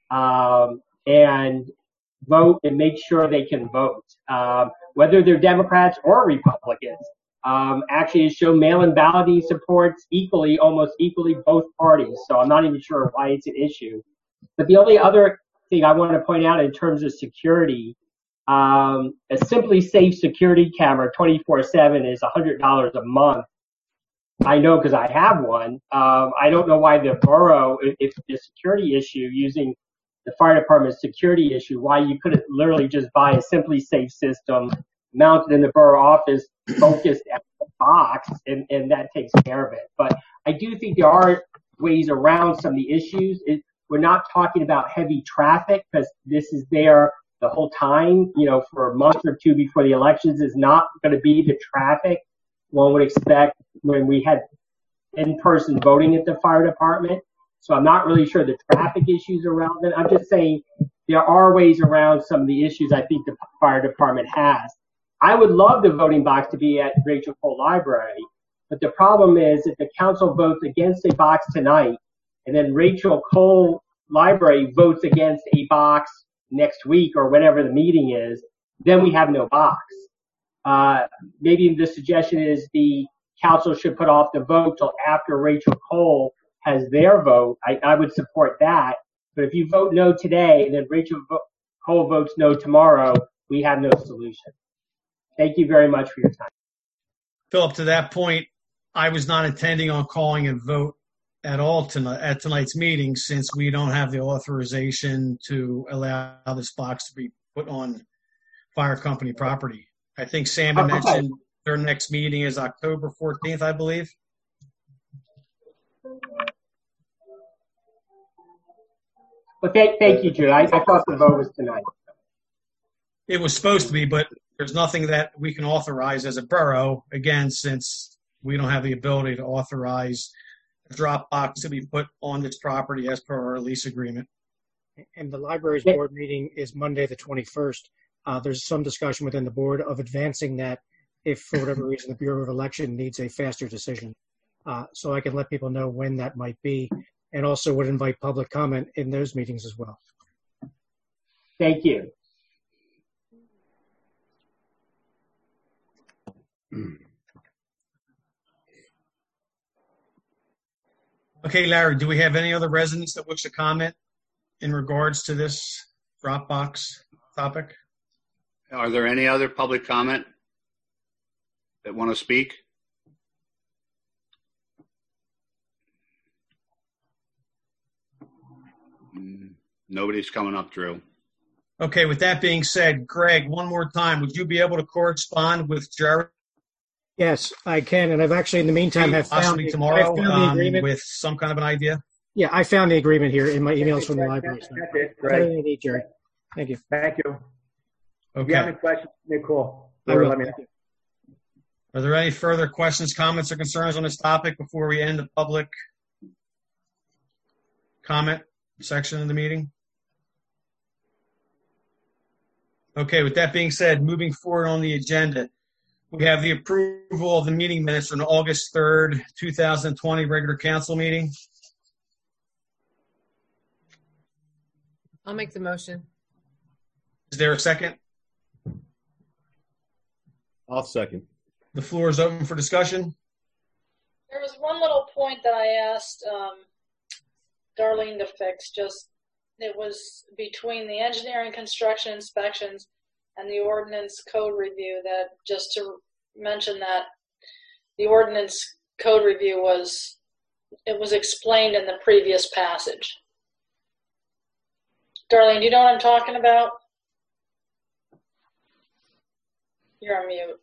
and vote and make sure they can vote, whether they're Democrats or Republicans. Actually, it shows mail-in balloting supports almost equally both parties. So I'm not even sure why it's an issue. But the only other thing I want to point out in terms of security, a Simply Safe security camera 24/7 is $100 a month. I know because I have one. I don't know why the borough, if the security issue using the fire department's security issue, why you couldn't literally just buy a Simply Safe system mounted in the borough office, focused at the box, and that takes care of it. But I do think there are ways around some of the issues. We're not talking about heavy traffic because this is there the whole time, for a month or two before the elections is not going to be the traffic one would expect when we had in-person voting at the fire department. So I'm not really sure the traffic issues around it. I'm just saying there are ways around some of the issues I think the fire department has. I would love the voting box to be at Rachel Cole Library, but the problem is if the council votes against a box tonight and then Rachel Cole Library votes against a box next week or whenever the meeting is, then we have no box. Maybe the suggestion is the council should put off the vote till after Rachel Cole has their vote. I would support that. But if you vote no today and then Rachel Cole votes no tomorrow, we have no solution. Thank you very much for your time. Philip, to that point, I was not intending on calling a vote at all at tonight's meeting since we don't have the authorization to allow this box to be put on fire company property. I think Sam had mentioned their next meeting is October 14th, I believe. Okay, thank you, Drew. I thought the vote was tonight. It was supposed to be, but there's nothing that we can authorize as a borough, again, since we don't have the ability to authorize a drop box to be put on this property as per our lease agreement. And the library's board meeting is Monday the 21st. There's some discussion within the board of advancing that if, for whatever reason, the Bureau of Election needs a faster decision. So I can let people know when that might be, and also would invite public comment in those meetings as well. Thank you. Okay, Larry, do we have any other residents that wish to comment in regards to this Dropbox topic? Are there any other public comment that want to speak? Nobody's coming up, Drew. Okay, with that being said, Greg, one more time, would you be able to correspond with Jerry? Yes, I can, and I've actually, in the meantime, possibly tomorrow with some kind of an idea. Yeah, I found the agreement here in my emails from the library. That's it, great. Need, Jerry. Thank you. Thank you. Okay. If you have any questions, give me a call. I will. Let me know. Are there any further questions, comments, or concerns on this topic before we end the public comment section of the meeting? Okay, with that being said, moving forward on the agenda, we have the approval of the meeting minutes from the August 3rd, 2020 regular council meeting. I'll make the motion. Is there a second? I'll second. The floor is open for discussion. There was one little point that I asked Darlene to fix. It was between the engineering construction inspections and the ordinance code review, that just to mention that the ordinance code review was explained in the previous passage. Darlene, do you know what I'm talking about? You're on mute.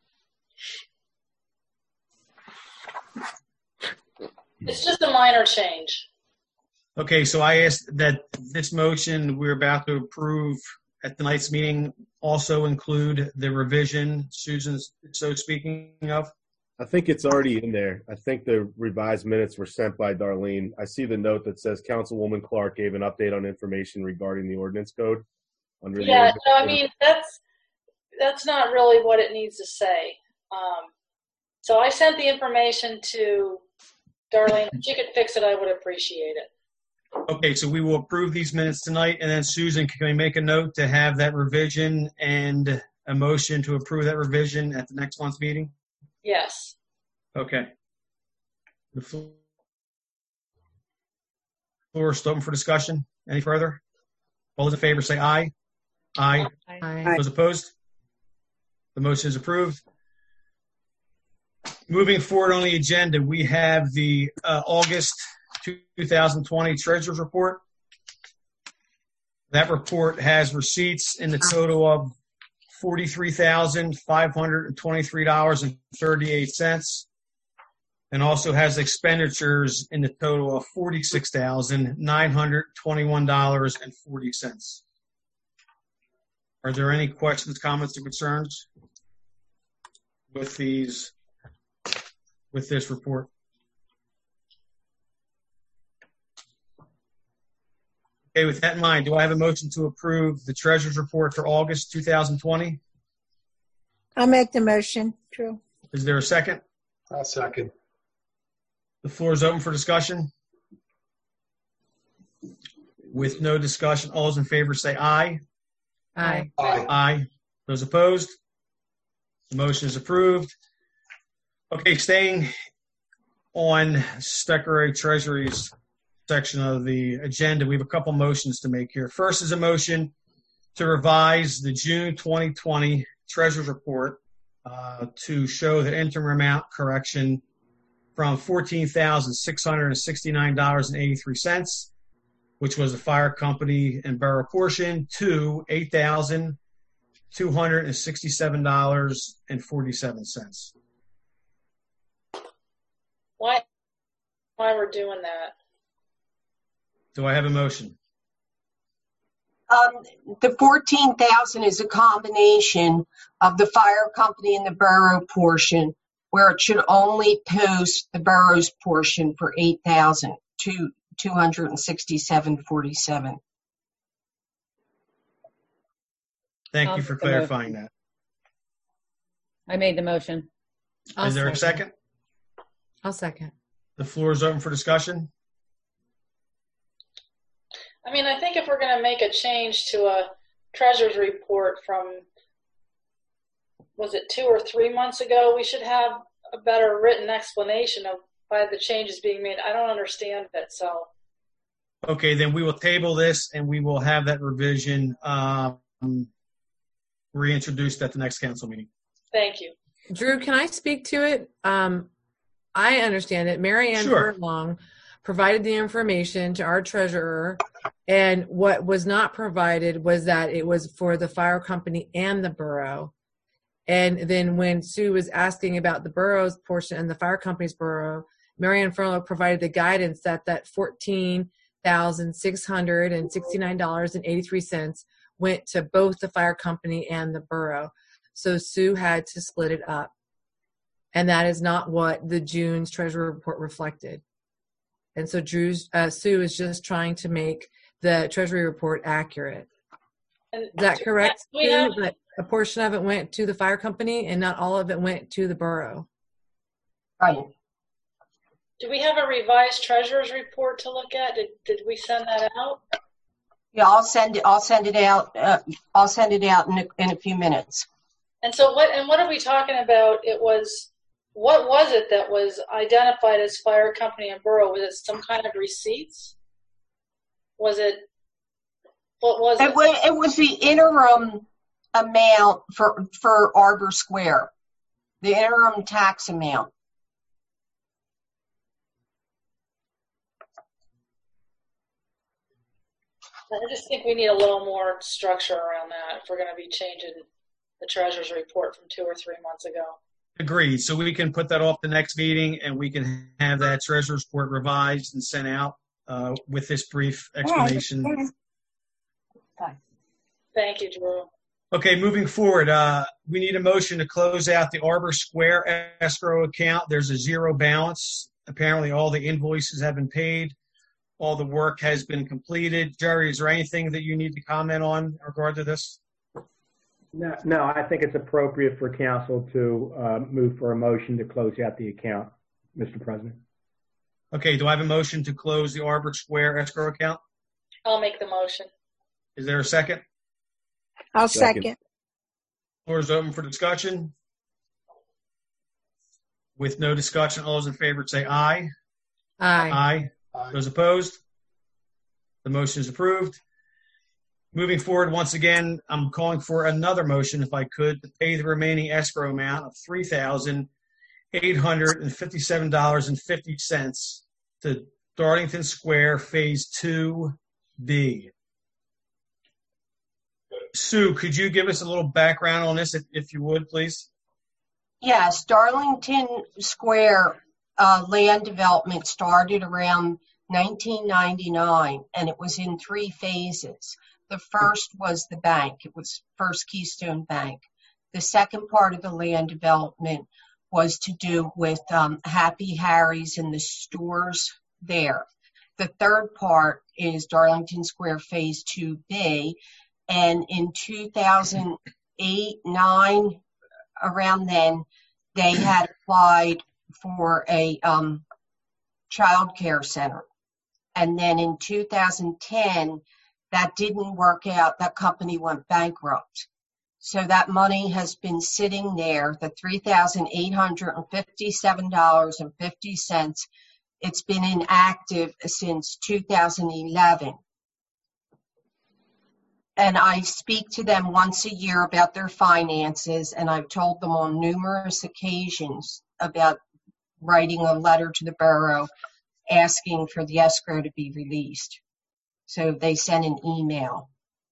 It's just a minor change. Okay, so I asked that this motion we're about to approve at tonight's meeting also include the revision Susan's so speaking of. I think it's already in there. I think the revised minutes were sent by Darlene. I see the note that says Councilwoman Clark gave an update on information regarding the ordinance code. Yeah, no, I mean, that's not really what it needs to say. So I sent the information to Darlene. If she could fix it, I would appreciate it. Okay, so we will approve these minutes tonight, and then Susan, can we make a note to have that revision and a motion to approve that revision at the next month's meeting? Yes. Okay. The floor is open for discussion. Any further? All those in favor say aye. Aye. Aye. Those opposed? The motion is approved. Moving forward on the agenda, we have the August 2020 Treasurer's Report. That report has receipts in the total of $43,523.38, and also has expenditures in the total of $46,921.40. Are there any questions, comments, or concerns with this report? Okay, with that in mind, do I have a motion to approve the Treasurer's Report for August 2020? I'll make the motion. True. Is there a second? I'll second. The floor is open for discussion. With no discussion, all those in favor say aye. Aye. Aye. Aye. Those opposed? The motion is approved. Okay, staying on Secretary Treasury's section of the agenda, we have a couple motions to make here. First is a motion to revise the June 2020 Treasurer's Report to show the interim amount correction from $14,669.83, which was the fire company and borough portion, to $8,267.47. Why we're doing that? Do I have a motion? The 14,000 is a combination of the fire company and the borough portion, where it should only post the borough's portion for $8,267.47. Thank you for clarifying that. I made the motion. Is there a second? I'll second. The floor is open for discussion. I mean, I think if we're going to make a change to a treasurer's report from, was it 2 or 3 months ago, we should have a better written explanation of why the change is being made. I don't understand it, so. Okay, then we will table this and we will have that revision reintroduced at the next council meeting. Thank you. Drew, can I speak to it? I understand it. Mary Ann Furlong provided the information to our treasurer, and what was not provided was that it was for the fire company and the borough. And then when Sue was asking about the borough's portion and the fire company's borough, Mary Ann Furlong provided the guidance that $14,669.83 went to both the fire company and the borough. So Sue had to split it up. And that is not what the June's Treasurer report reflected. And so Sue is just trying to make the Treasury report accurate. Is that correct, Sue? That a portion of it went to the fire company and not all of it went to the borough? Right. Do we have a revised treasurer's report to look at? Did we send that out? Yeah, I'll send it out. I'll send it out in a few minutes. And so what are we talking about? What was it that was identified as fire company and borough? Was it some kind of receipts? What was it? It was the interim amount for Arbor Square, the interim tax amount. I just think we need a little more structure around that if we're going to be changing the treasurer's report from 2 or 3 months ago. Agreed. So we can put that off the next meeting, and we can have that treasurer's report revised and sent out with this brief explanation. Thank you, Drew. Okay, moving forward, we need a motion to close out the Arbor Square escrow account. There's a zero balance. Apparently, all the invoices have been paid. All the work has been completed. Jerry, is there anything that you need to comment on in regard to this? No, I think it's appropriate for council to move for a motion to close out the account, Mr. President. Okay, do I have a motion to close the Arbor Square escrow account? I'll make the motion. Is there a second? I'll second. Floor is open for discussion. With no discussion, all those in favor say aye. Aye. Aye. Those opposed? The motion is approved. Moving forward, once again, I'm calling for another motion, if I could, to pay the remaining escrow amount of $3,857.50 to Darlington Square Phase 2B. Sue, could you give us a little background on this, if you would, please? Yes, Darlington Square land development started around 1999, and it was in 3 phases. The first was the bank. It was First Keystone Bank. The second part of the land development was to do with Happy Harry's and the stores there. The third part is Darlington Square Phase 2B, and in 2008-9, around then, they had applied for a child care center. And then in 2010, that didn't work out. That company went bankrupt. So that money has been sitting there, the $3,857.50. It's been inactive since 2011. And I speak to them once a year about their finances, and I've told them on numerous occasions about writing a letter to the borough asking for the escrow to be released. So they sent an email.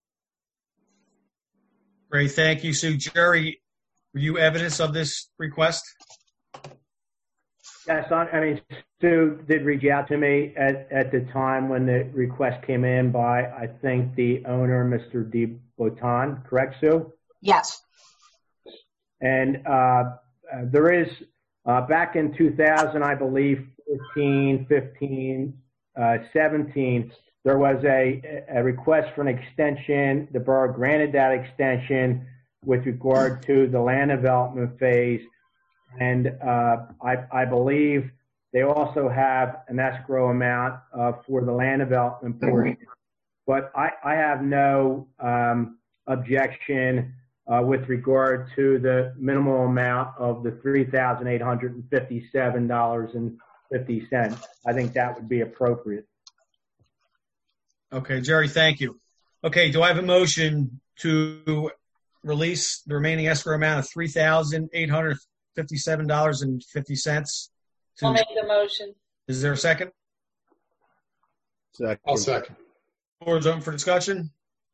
Great, thank you, Sue. Jerry, were you evidence of this request? Yes, I mean, Sue did reach out to me at the time when the request came in by, I think, the owner, Mr. DeBotan, correct, Sue? Yes. And there is, back in 2000, I believe, 14, 15, 17, there was a request for an extension. The borough granted that extension with regard to the land development phase. And I believe they also have an escrow amount for the land development portion. But I have no objection with regard to the minimal amount of the $3,857.50. I think that would be appropriate. Okay, Jerry, thank you. Okay, do I have a motion to release the remaining escrow amount of $3,857.50? I'll make the motion. Is there a second? Second. I'll second. Floor is open for discussion.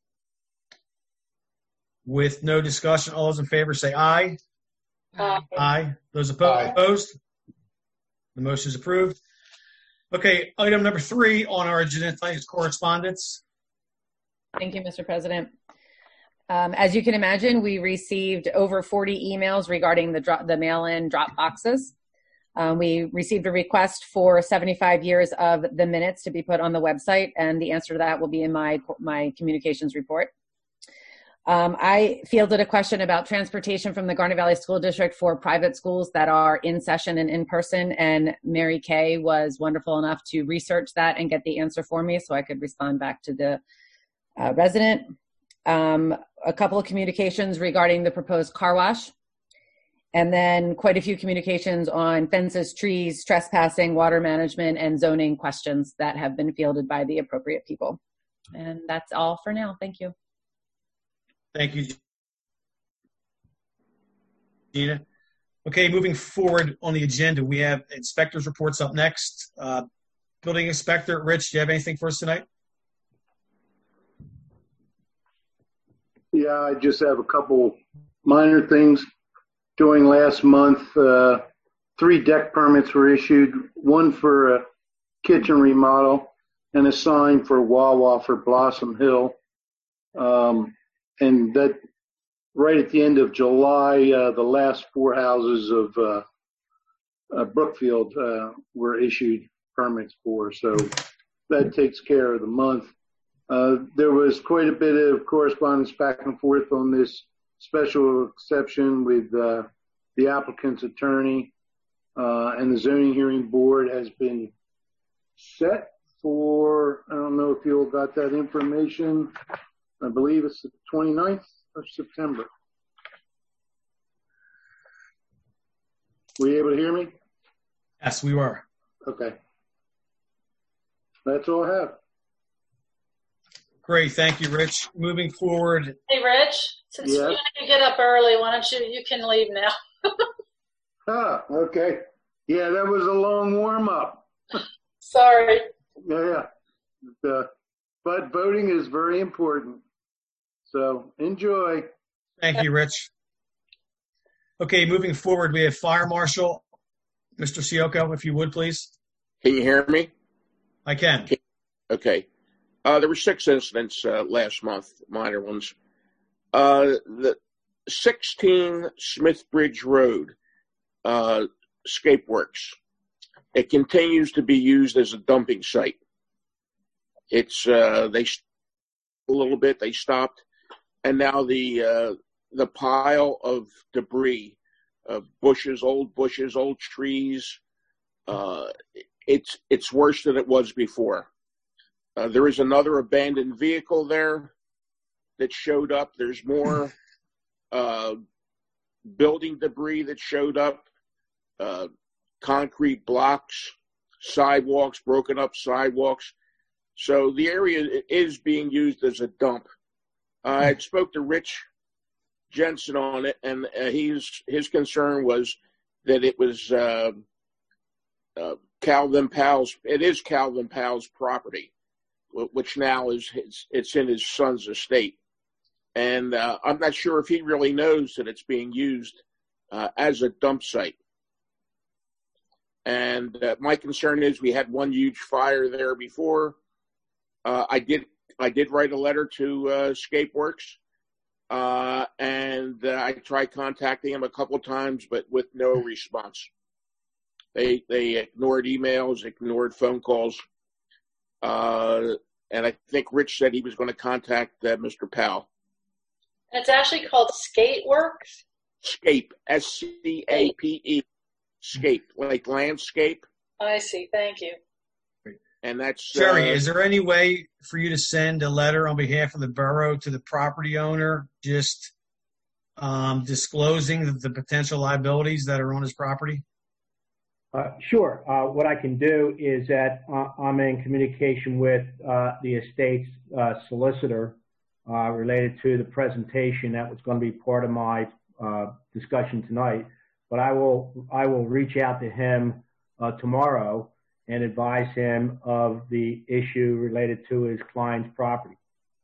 With no discussion, all those in favor say aye. Aye. Those opposed? The motion is approved. Okay, item number 3 on our agenda tonight is correspondence. Thank you, Mr. President. As you can imagine, we received over 40 emails regarding the mail-in drop boxes. We received a request for 75 years of the minutes to be put on the website, and the answer to that will be in my communications report. I fielded a question about transportation from the Garnet Valley School District for private schools that are in session and in person, and Mary Kay was wonderful enough to research that and get the answer for me so I could respond back to the resident. A couple of communications regarding the proposed car wash, and then quite a few communications on fences, trees, trespassing, water management, and zoning questions that have been fielded by the appropriate people. And that's all for now. Thank you. Thank you, Gina. Okay, moving forward on the agenda, we have inspectors' reports up next. Building inspector, Rich, do you have anything for us tonight? Yeah, I just have a couple minor things. During last month, 3 deck permits were issued, one for a kitchen remodel and a sign for Wawa for Blossom Hill. And that right at the end of July, the last 4 houses of Brookfield were issued permits for. So that takes care of the month. There was quite a bit of correspondence back and forth on this special exception with the applicant's attorney, and the zoning hearing board has been set for, I don't know if you all got that information, I believe it's the 29th of September. Were you able to hear me? Yes, we were. Okay. That's all I have. Great, thank you, Rich. Moving forward. Hey, Rich, since you had to get up early, why don't you can leave now. Okay. Yeah, that was a long warm-up. Sorry. Yeah. But voting is very important. So enjoy. Thank you, Rich. Okay, moving forward, we have Fire Marshal, Mr. Siocco, if you would, please. Can you hear me? I can. Okay. There were 6 incidents last month, minor ones. The 16 Smithbridge Road, Scapeworks. It continues to be used as a dumping site. It's they a little bit. They stopped, and now the pile of debris, of bushes, old trees. It's worse than it was before. There is another abandoned vehicle there that showed up. There's more building debris that showed up, concrete blocks, sidewalks, broken up sidewalks. So the area is being used as a dump. I spoke to Rich Jensen on it, and his concern was that it was Calvin Powell's. It is Calvin Powell's property, which now it's in his son's estate. And I'm not sure if he really knows that it's being used as a dump site. And my concern is we had one huge fire there before. I did write a letter to Scapeworks, and I tried contacting them a couple of times, but with no response. They ignored emails, ignored phone calls. And I think Rich said he was going to contact Mr. Powell. And it's actually called Skateworks? Scape, S-C-A-P-E, Scape, like landscape. I see, thank you. And that's... Jerry, is there any way for you to send a letter on behalf of the borough to the property owner just disclosing the potential liabilities that are on his property? Sure. What I can do is that I'm in communication with the estate's solicitor related to the presentation that was going to be part of my discussion tonight. But I will reach out to him tomorrow and advise him of the issue related to his client's property.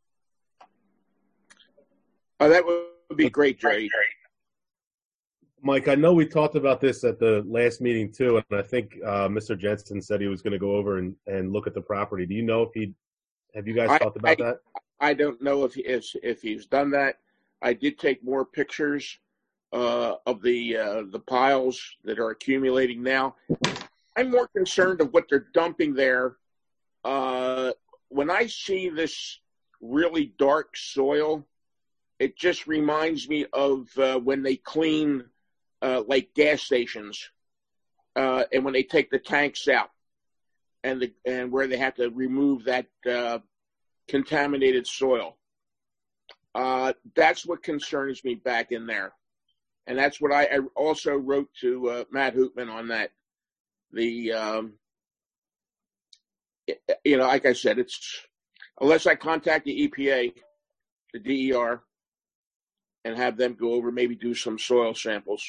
That would be great, Jerry. Mike, I know we talked about this at the last meeting too, and I think Mr. Jensen said he was going to go over and look at the property. Do you know if have you guys talked about that? I don't know if he's done that. I did take more pictures of the piles that are accumulating now. I'm more concerned of what they're dumping there. When I see this really dark soil, it just reminds me of when they clean like gas stations, and when they take the tanks out, and where they have to remove that contaminated soil. That's what concerns me back in there, and that's what I also wrote to Matt Hoopman on that. Like I said, it's unless I contact the EPA, the DER, and have them go over, maybe do some soil samples.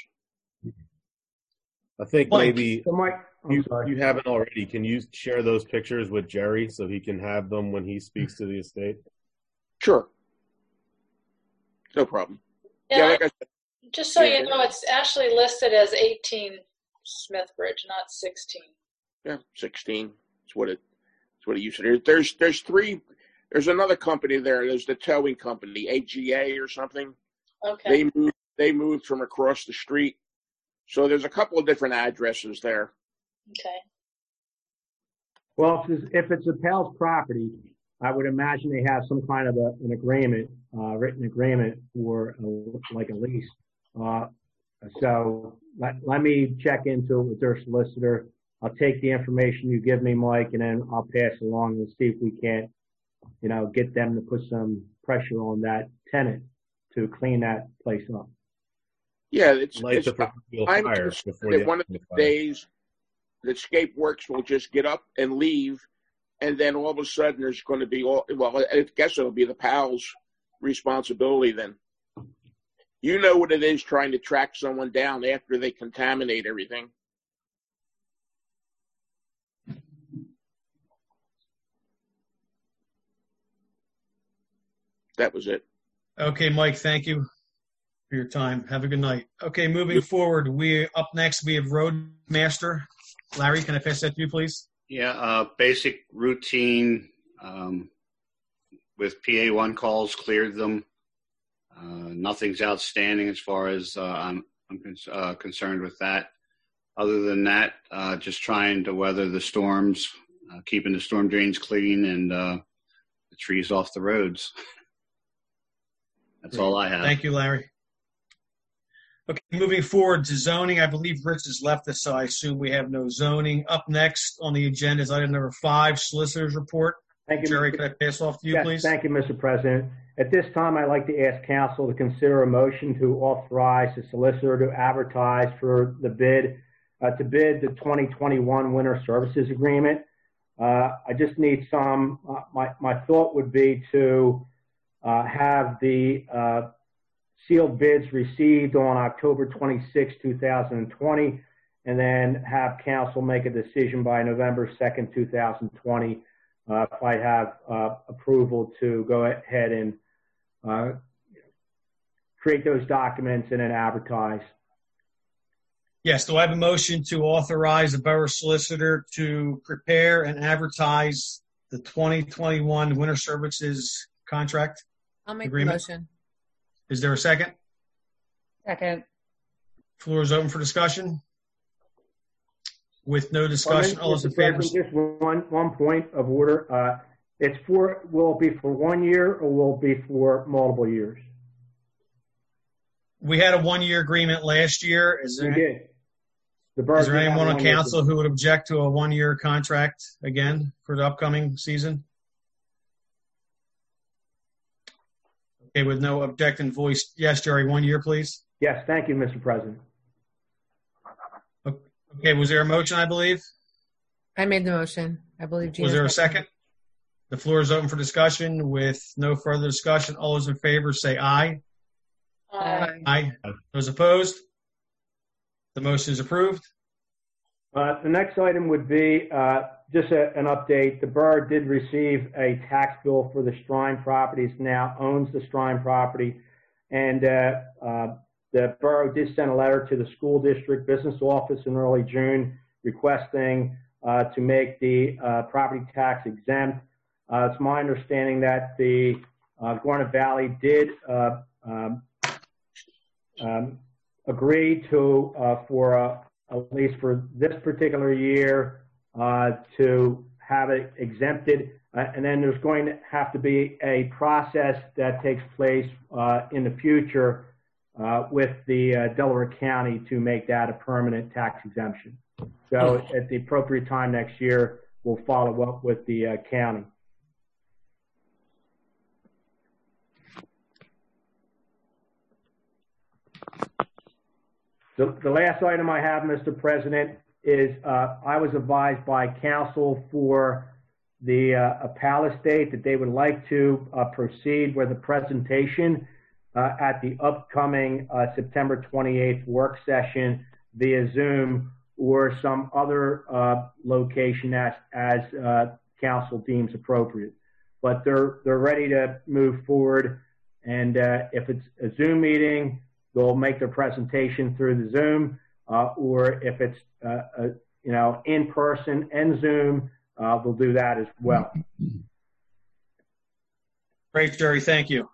I think Mike. maybe So Mike, I'm sorry. you haven't already. Can you share those pictures with Jerry so he can have them when he speaks to the estate? Sure. No problem. Yeah, like I said, just so you know, it's actually listed as 18 Smithbridge, not 16. yeah, 16. It's what it used to be. There's three. There's another company there. There's the towing company, AGA or something. Okay. They moved from across the street. So there's a couple of different addresses there. Okay. Well, if it's a Pell's property, I would imagine they have some kind of an agreement, written agreement for like a lease. So let me check into it with their solicitor. I'll take the information you give me, Mike, and then I'll pass it along and see if we can't, get them to put some pressure on that tenant to clean that place up. Yeah, I'm concerned that one of the days that Scape Works will just get up and leave, and then all of a sudden there's going to be I guess it'll be the Powell's responsibility then. You know what it is trying to track someone down after they contaminate everything. That was it. Okay, Mike, thank you for your time. Have a good night. Okay, moving forward, up next we have Roadmaster. Larry, can I pass that to you, please? Yeah, basic routine with PA1 calls, cleared them. Nothing's outstanding as far as I'm concerned with that. Other than that, just trying to weather the storms, keeping the storm drains clean and the trees off the roads. That's all I have. Thank you, Larry. Okay, moving forward to zoning, I believe Rich has left us, so I assume we have no zoning. Up next on the agenda is item number 5, Solicitor's Report. Thank you, Jerry, can I pass off to you, yes, please? Thank you, Mr. President. At this time, I'd like to ask Council to consider a motion to authorize the solicitor to advertise for the bid, to bid the 2021 Winter Services Agreement. I just need my thought would be to have the sealed bids received on October 26, 2020, and then have Council make a decision by November 2nd, 2020, if I have approval to go ahead and create those documents and then advertise. Yes, do I have a motion to authorize the Borough Solicitor to prepare and advertise the 2021 Winter Services contract? I'll make agreement? the motion. Is there a second? Second. Floor is open for discussion. With no discussion, all those in favor? Just one point of order. Will it be for 1 year or will it be for multiple years? We had a 1-year agreement last year. Is there anyone on council who would object to a 1-year contract again for the upcoming season? Okay, with no objection voiced. Yes, Jerry, 1 year, please. Yes, thank you, Mr. President. Okay, was there a motion, I believe? I made the motion. I believe Gina. Was there a second? The floor is open for discussion. With no further discussion, all those in favor say aye. Aye. Aye. Those opposed? The motion is approved. The next item would be just an update. The borough did receive a tax bill for the Strine properties, now owns the Strine property, and the borough did send a letter to the school district business office in early June requesting to make the property tax exempt. It's my understanding that the Garnet Valley did agree to, at least for this particular year, to have it exempted. And then there's going to have to be a process that takes place in the future with the Delaware County to make that a permanent tax exemption. So at the appropriate time next year, we'll follow up with the county. The last item I have, Mr. President, is I was advised by counsel for the Appal estate that they would like to proceed with a presentation at the upcoming September 28th work session via Zoom or some other location as council deems appropriate. But they're ready to move forward, and if it's a Zoom meeting, they'll make their presentation through the Zoom, or if it's in person and Zoom, they'll do that as well. Great, Jerry. Thank you.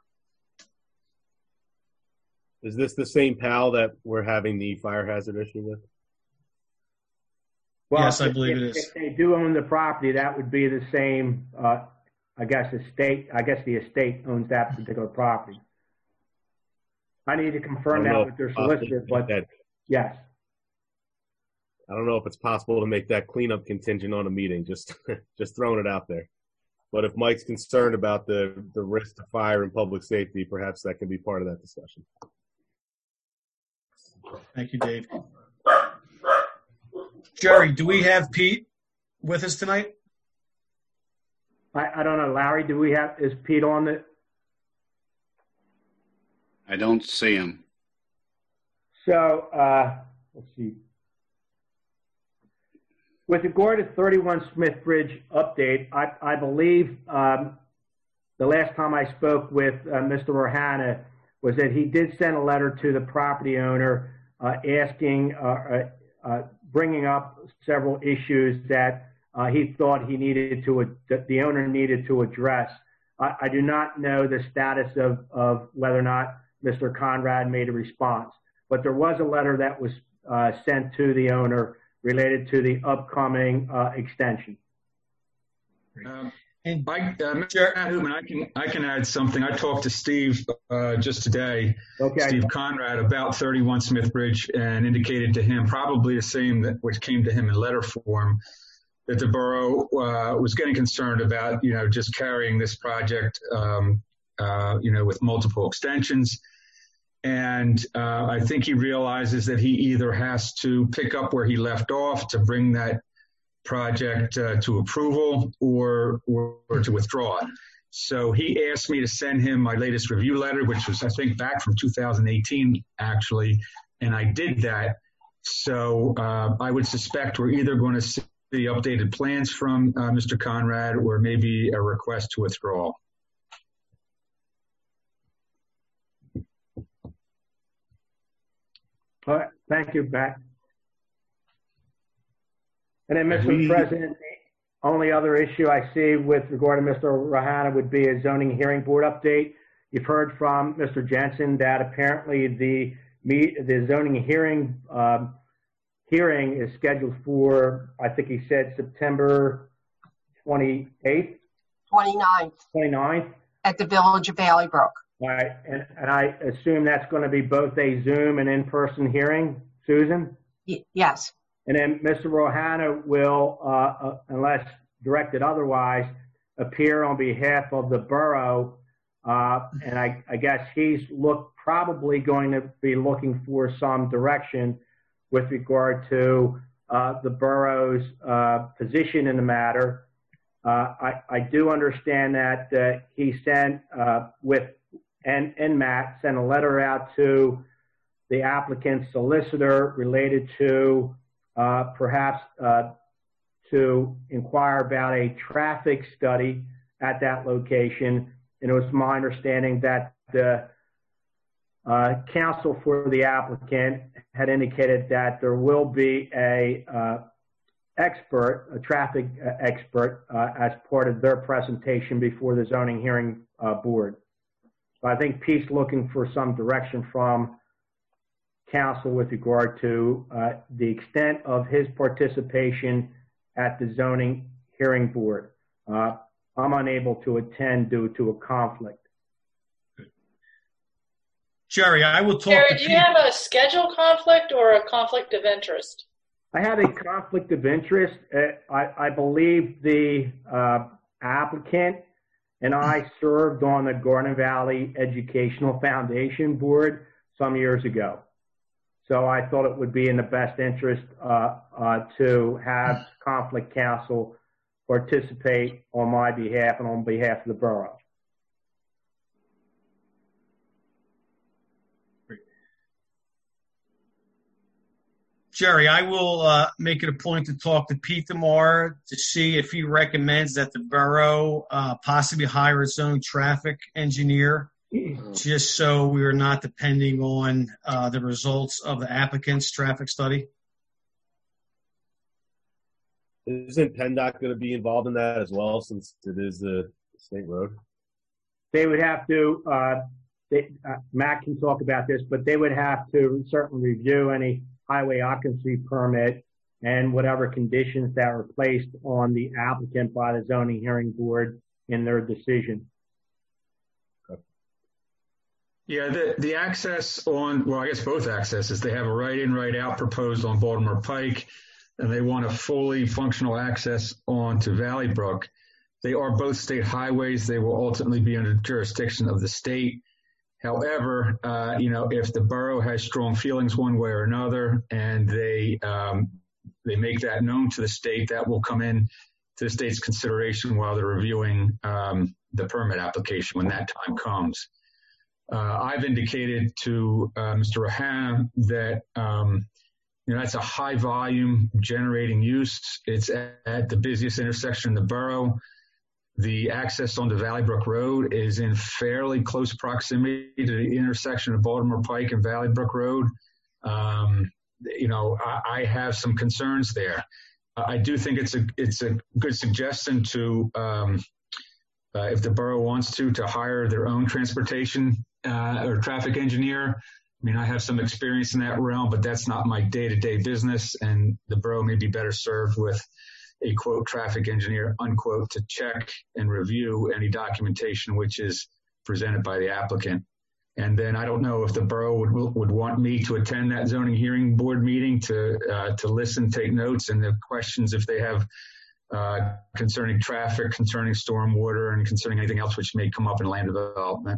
Is this the same PAL that we're having the fire hazard issue with? Well, yes, I believe it is. If they do own the property, that would be the same. I guess the estate owns that particular property. I need to confirm that with their solicitor, but yes. I don't know if it's possible to make that cleanup contingent on a meeting. Just throwing it out there. But if Mike's concerned about the risk to fire and public safety, perhaps that can be part of that discussion. Thank you, Dave. Jerry, do we have Pete with us tonight? I don't know. Larry, is Pete on it? I don't see him. So, let's see. With regard to 31 Smith Bridge update, I believe the last time I spoke with Mr. Rohana was that he did send a letter to the property owner asking, bringing up several issues that he thought the owner needed to address. I do not know the status of whether or not Mr. Conrad made a response, but there was a letter that was sent to the owner related to the upcoming extension. Mr. Hoopman, I can add something. I talked to Steve just today, Steve Conrad, about 31 Smith Bridge, and indicated to him probably the same which came to him in letter form, that the borough was getting concerned about, just carrying this project, with multiple extensions. And I think he realizes that he either has to pick up where he left off to bring that project to approval or to withdraw it. So he asked me to send him my latest review letter, which was, I think, back from 2018, actually, and I did that. So I would suspect we're either going to see updated plans from Mr. Conrad or maybe a request to withdraw. All right. Thank you, Matt. And then, Mr. President, the only other issue I see with regard to Mr. Rohana would be a zoning hearing board update. You've heard from Mr. Jensen that apparently the zoning hearing is scheduled for, I think he said, September 28th? 29th. At the Village of Valley Brook. All right, and I assume that's going to be both a Zoom and in-person hearing, Susan? Yes. And then Mr. Rohana will, unless directed otherwise, appear on behalf of the borough, and I guess he's probably going to be looking for some direction with regard to the borough's position in the matter. I do understand that he sent and Matt sent a letter out to the applicant's solicitor related to perhaps to inquire about a traffic study at that location. And it was my understanding that the counsel for the applicant had indicated that there will be a traffic expert as part of their presentation before the zoning hearing board. So I think Pete's looking for some direction from council with regard to the extent of his participation at the zoning hearing board. I'm unable to attend due to a conflict. Jerry, I will talk Jerry, to do you Pete. have a schedule conflict or a conflict of interest? I have a conflict of interest. I believe the applicant and I served on the Garden Valley Educational Foundation Board some years ago. So I thought it would be in the best interest to have conflict counsel participate on my behalf and on behalf of the borough. Jerry, I will make it a point to talk to Pete tomorrow to see if he recommends that the borough possibly hire its own traffic engineer, just so we are not depending on the results of the applicant's traffic study. Isn't PennDOT going to be involved in that as well, since it is a state road? They would have to, Matt can talk about this, but they would have to certainly review any highway occupancy permit and whatever conditions that were placed on the applicant by the zoning hearing board in their decision. Yeah, the access on, well, I guess both accesses, they have a right in, right out proposed on Baltimore Pike, and they want a fully functional access onto Valley Brook. They are both state highways. They will ultimately be under jurisdiction of the state. However, if the borough has strong feelings one way or another, and they make that known to the state, that will come in to the state's consideration while they're reviewing the permit application when that time comes. I've indicated to Mr. Raham that that's a high volume generating use. It's at the busiest intersection in the borough. The access onto Valley Brook Road is in fairly close proximity to the intersection of Baltimore Pike and Valley Brook Road. I have some concerns there. I do think it's a good suggestion to, if the borough wants to hire their own transportation or traffic engineer. I mean, I have some experience in that realm, but that's not my day-to-day business, and the borough may be better served with a, quote, traffic engineer, unquote, to check and review any documentation which is presented by the applicant. And then I don't know if the borough would want me to attend that zoning hearing board meeting to listen, take notes, and the questions if they have concerning traffic, concerning stormwater, and concerning anything else which may come up in land development.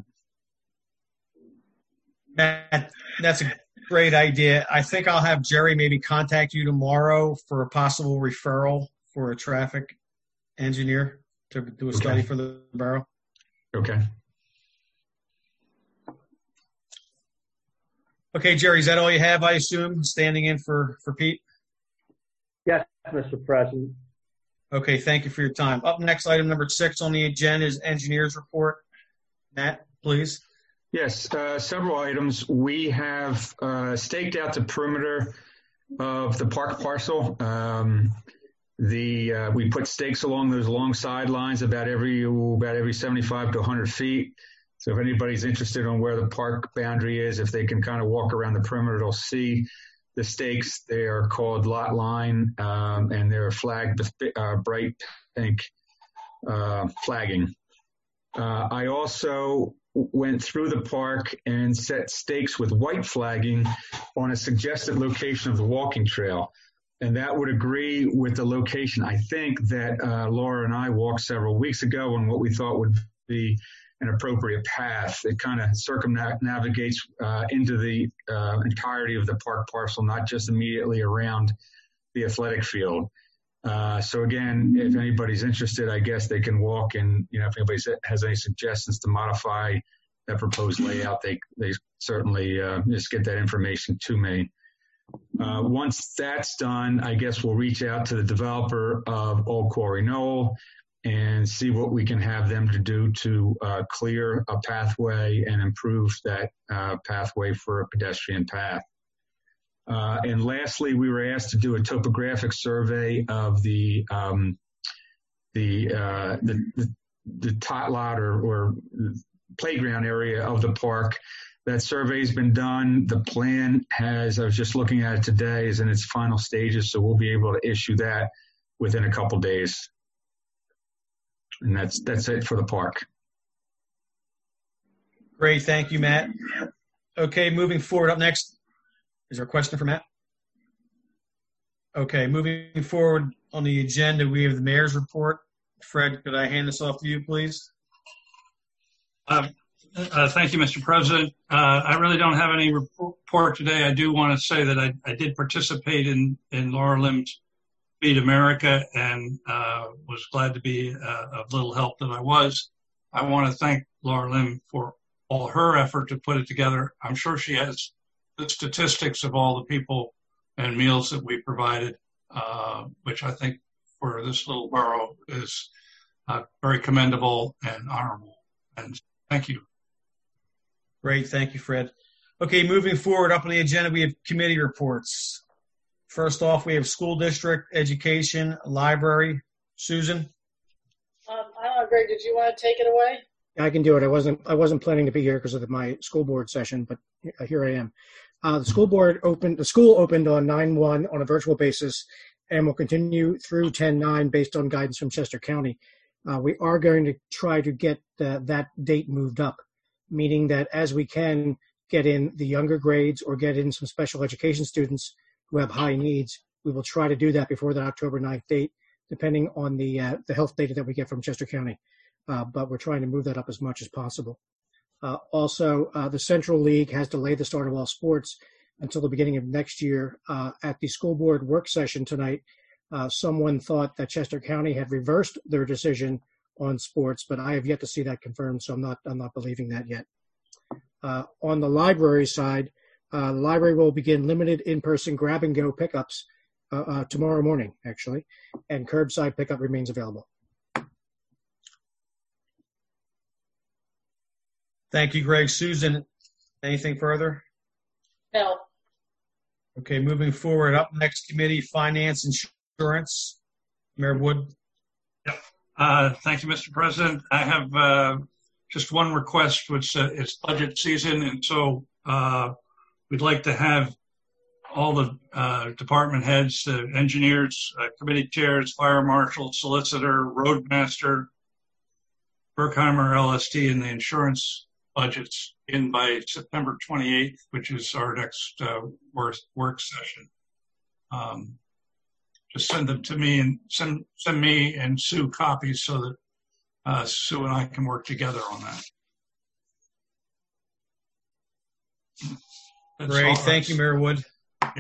Matt, that's a great idea. I think I'll have Jerry maybe contact you tomorrow for a possible referral for a traffic engineer to do a study for the borough. Okay. Okay, Jerry, is that all you have, I assume, standing in for Pete? Yes, Mr. President. Okay, thank you for your time. Up next, item number 6 on the agenda is engineer's report. Matt, please. Yes, several items. We have staked out the perimeter of the park parcel. We put stakes along those long sidelines about every 75 to 100 feet. So if anybody's interested on where the park boundary is, if they can kind of walk around the perimeter, they'll see the stakes. They are called lot line, and they're flagged with bright pink flagging. I also went through the park and set stakes with white flagging on a suggested location of the walking trail. And that would agree with the location, I think, that Laura and I walked several weeks ago on what we thought would be an appropriate path. It kind of circumnavigates into the entirety of the park parcel, not just immediately around the athletic field. So again, if anybody's interested, I guess they can walk, and if anybody has any suggestions to modify that proposed layout, they certainly just get that information to me. Once that's done, I guess we'll reach out to the developer of Old Quarry Knoll and see what we can have them to do to clear a pathway and improve that pathway for a pedestrian path. And lastly, we were asked to do a topographic survey of the tot lot or playground area of the park. That survey's been done. The plan I was just looking at it today, is in its final stages, so we'll be able to issue that within a couple days. And that's it for the park. Great, thank you, Matt. Okay, moving forward, up next, is there a question for Matt? Okay, moving forward on the agenda, we have the mayor's report. Fred, could I hand this off to you, please? Thank you, Mr. President. I really don't have any report today. I do want to say that I did participate in Laura Lim's Feed America and was glad to be of little help that I was. I want to thank Laura Lim for all her effort to put it together. I'm sure she has the statistics of all the people and meals that we provided, which I think for this little borough is very commendable and honorable. And thank you. Great. Thank you, Fred. Okay, moving forward, up on the agenda, we have committee reports. First off, we have school district, education, library. Susan? I don't know, Greg, did you want to take it away? I can do it. I wasn't planning to be here because of my school board session, but here I am. The school opened on 9/1 on a virtual basis and will continue through 10/9 based on guidance from Chester County. We are going to try to get that date moved up, meaning that as we can get in the younger grades or get in some special education students who have high needs, we will try to do that before that October 9th date, depending on the health data that we get from Chester County. But we're trying to move that up as much as possible. Also, the Central League has delayed the start of all sports until the beginning of next year. At the school board work session tonight, someone thought that Chester County had reversed their decision on sports, but I have yet to see that confirmed, so I'm not believing that yet. On the library side, the library will begin limited in-person grab-and-go pickups tomorrow morning, actually, and curbside pickup remains available. Thank you, Greg. Susan, anything further? No. Okay, moving forward, up next committee, finance, insurance. Mayor Wood. Yep. Thank you, Mr. President. I have just one request, which is budget season, and so we'd like to have all the department heads, engineers, committee chairs, fire marshal, solicitor, roadmaster, Berkheimer, LST, and the insurance budgets in by September 28th, which is our next work session. Just send them to me and send me and Sue copies so that Sue and I can work together on that. That's great. Thank you, Mayor Wood. Yeah.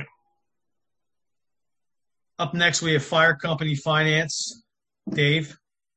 Up next, we have fire company finance. Dave.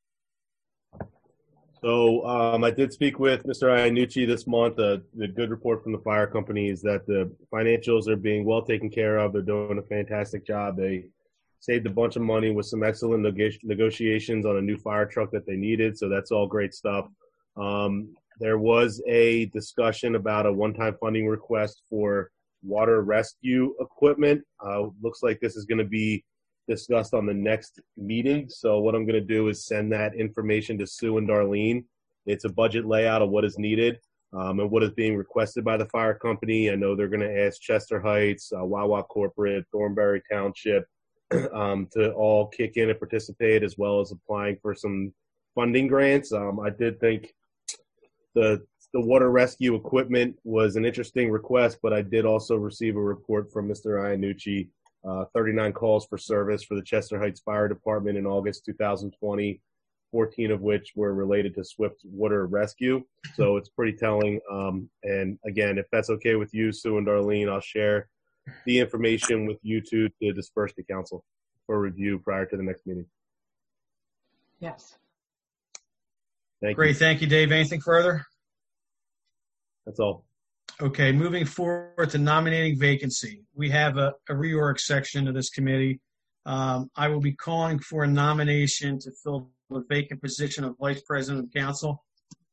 So I did speak with Mr. Iannucci this month. The good report from the fire company is that the financials are being well taken care of. They're doing a fantastic job. They saved a bunch of money with some excellent negotiations on a new fire truck that they needed. So that's all great stuff. There was a discussion about a one-time funding request for water rescue equipment. Looks like this is going to be discussed on the next meeting. So what I'm going to do is send that information to Sue and Darlene. It's a budget layout of what is needed and what is being requested by the fire company. I know they're going to ask Chester Heights, Wawa Corporate, Thornbury Township to all kick in and participate, as well as applying for some funding grants. I did think the water rescue equipment was an interesting request, but I did also receive a report from Mr. Iannucci, 39 calls for service for the Chester Heights Fire Department in August 2020, 14 of which were related to swift water rescue. So it's pretty telling. And again, if that's okay with you, Sue and Darlene, I'll share the information with you two to disperse to council for review prior to the next meeting. Yes. Thank Great. you. Thank you, Dave. Anything further? That's all. Okay, moving forward to nominating vacancy. We have a reorg section of this committee. I will be calling for a nomination to fill the vacant position of Vice President of Council.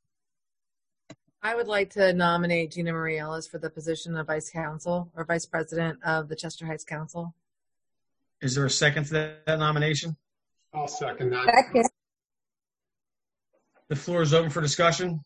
I would like to nominate Gina Marie Ellis for the position of Vice Council or Vice President of the Chester Heights Council. Is there a second to that nomination? I'll second that. Second. The floor is open for discussion.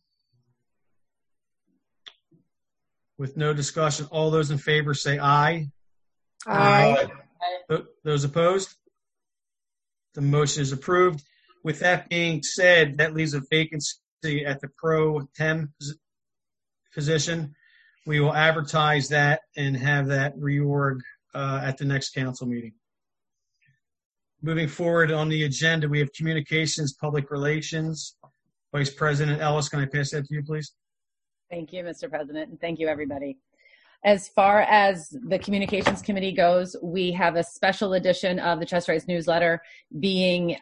With no discussion, all those in favor say aye. Aye. Those opposed? The motion is approved. With that being said, that leaves a vacancy at the pro tem position. We will advertise that and have that reorg at the next council meeting. Moving forward on the agenda, we have communications, public relations. Vice President Ellis, can I pass that to you, please? Thank you, Mr. President, and thank you, everybody. As far as the Communications Committee goes, we have a special edition of the Chester Heights newsletter being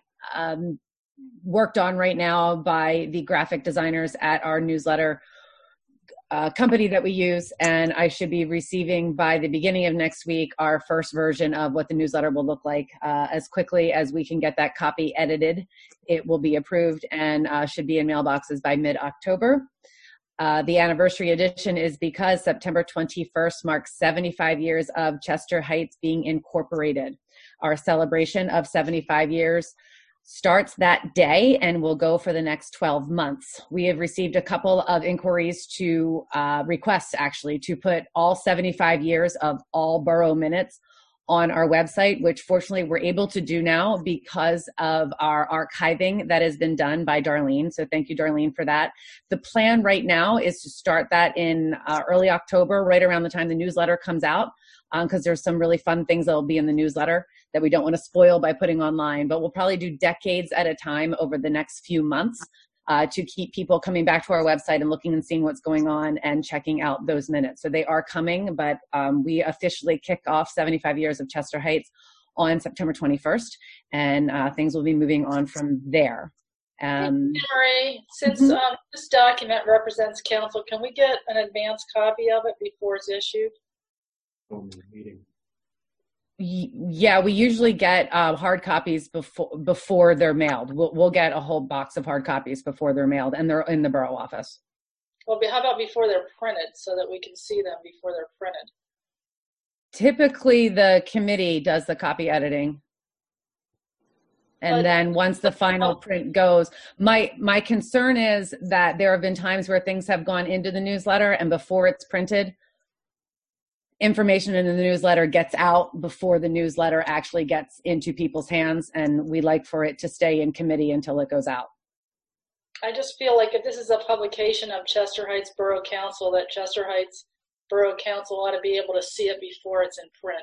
worked on right now by the graphic designers at our newsletter. company that we use, and I should be receiving by the beginning of next week our first version of what the newsletter will look like. As quickly as we can get that copy edited, it will be approved and should be in mailboxes by mid-October. The anniversary edition is because September 21st marks 75 years of Chester Heights being incorporated. Our celebration of 75 years starts that day and will go for the next 12 months. We have received a couple of inquiries to requests actually to put all 75 years of all borough minutes on our website, which fortunately we're able to do now because of our archiving that has been done by Darlene. So thank you, Darlene, for that. The plan right now is to start that in early October, right around the time the newsletter comes out, because there's some really fun things that will be in the newsletter that we don't want to spoil by putting online. But we'll probably do decades at a time over the next few months to keep people coming back to our website and looking and seeing what's going on and checking out those minutes. So they are coming, but we officially kick off 75 years of Chester Heights on September 21st, and things will be moving on from there. Marie, since this document represents council, can we get an advance copy of it before it's issued? Yeah, we usually get hard copies before they're mailed. We'll get a whole box of hard copies before they're mailed, and they're in the borough office. Well, how about before they're printed so that we can see them before they're printed? Typically, the committee does the copy editing. And then once the final print goes, my concern is that there have been times where things have gone into the newsletter, and before it's printed, information in the newsletter gets out before the newsletter actually gets into people's hands, and we like for it to stay in committee until it goes out. I just feel like if this is a publication of Chester Heights Borough Council, that Chester Heights Borough Council ought to be able to see it before it's in print.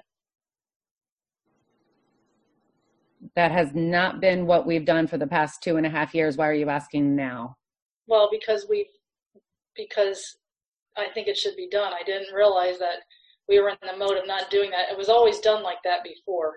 That has not been what we've done for the past 2.5 years. Why are you asking now? Well, because I think it should be done. I didn't realize that we were in the mode of not doing that. It was always done like that before.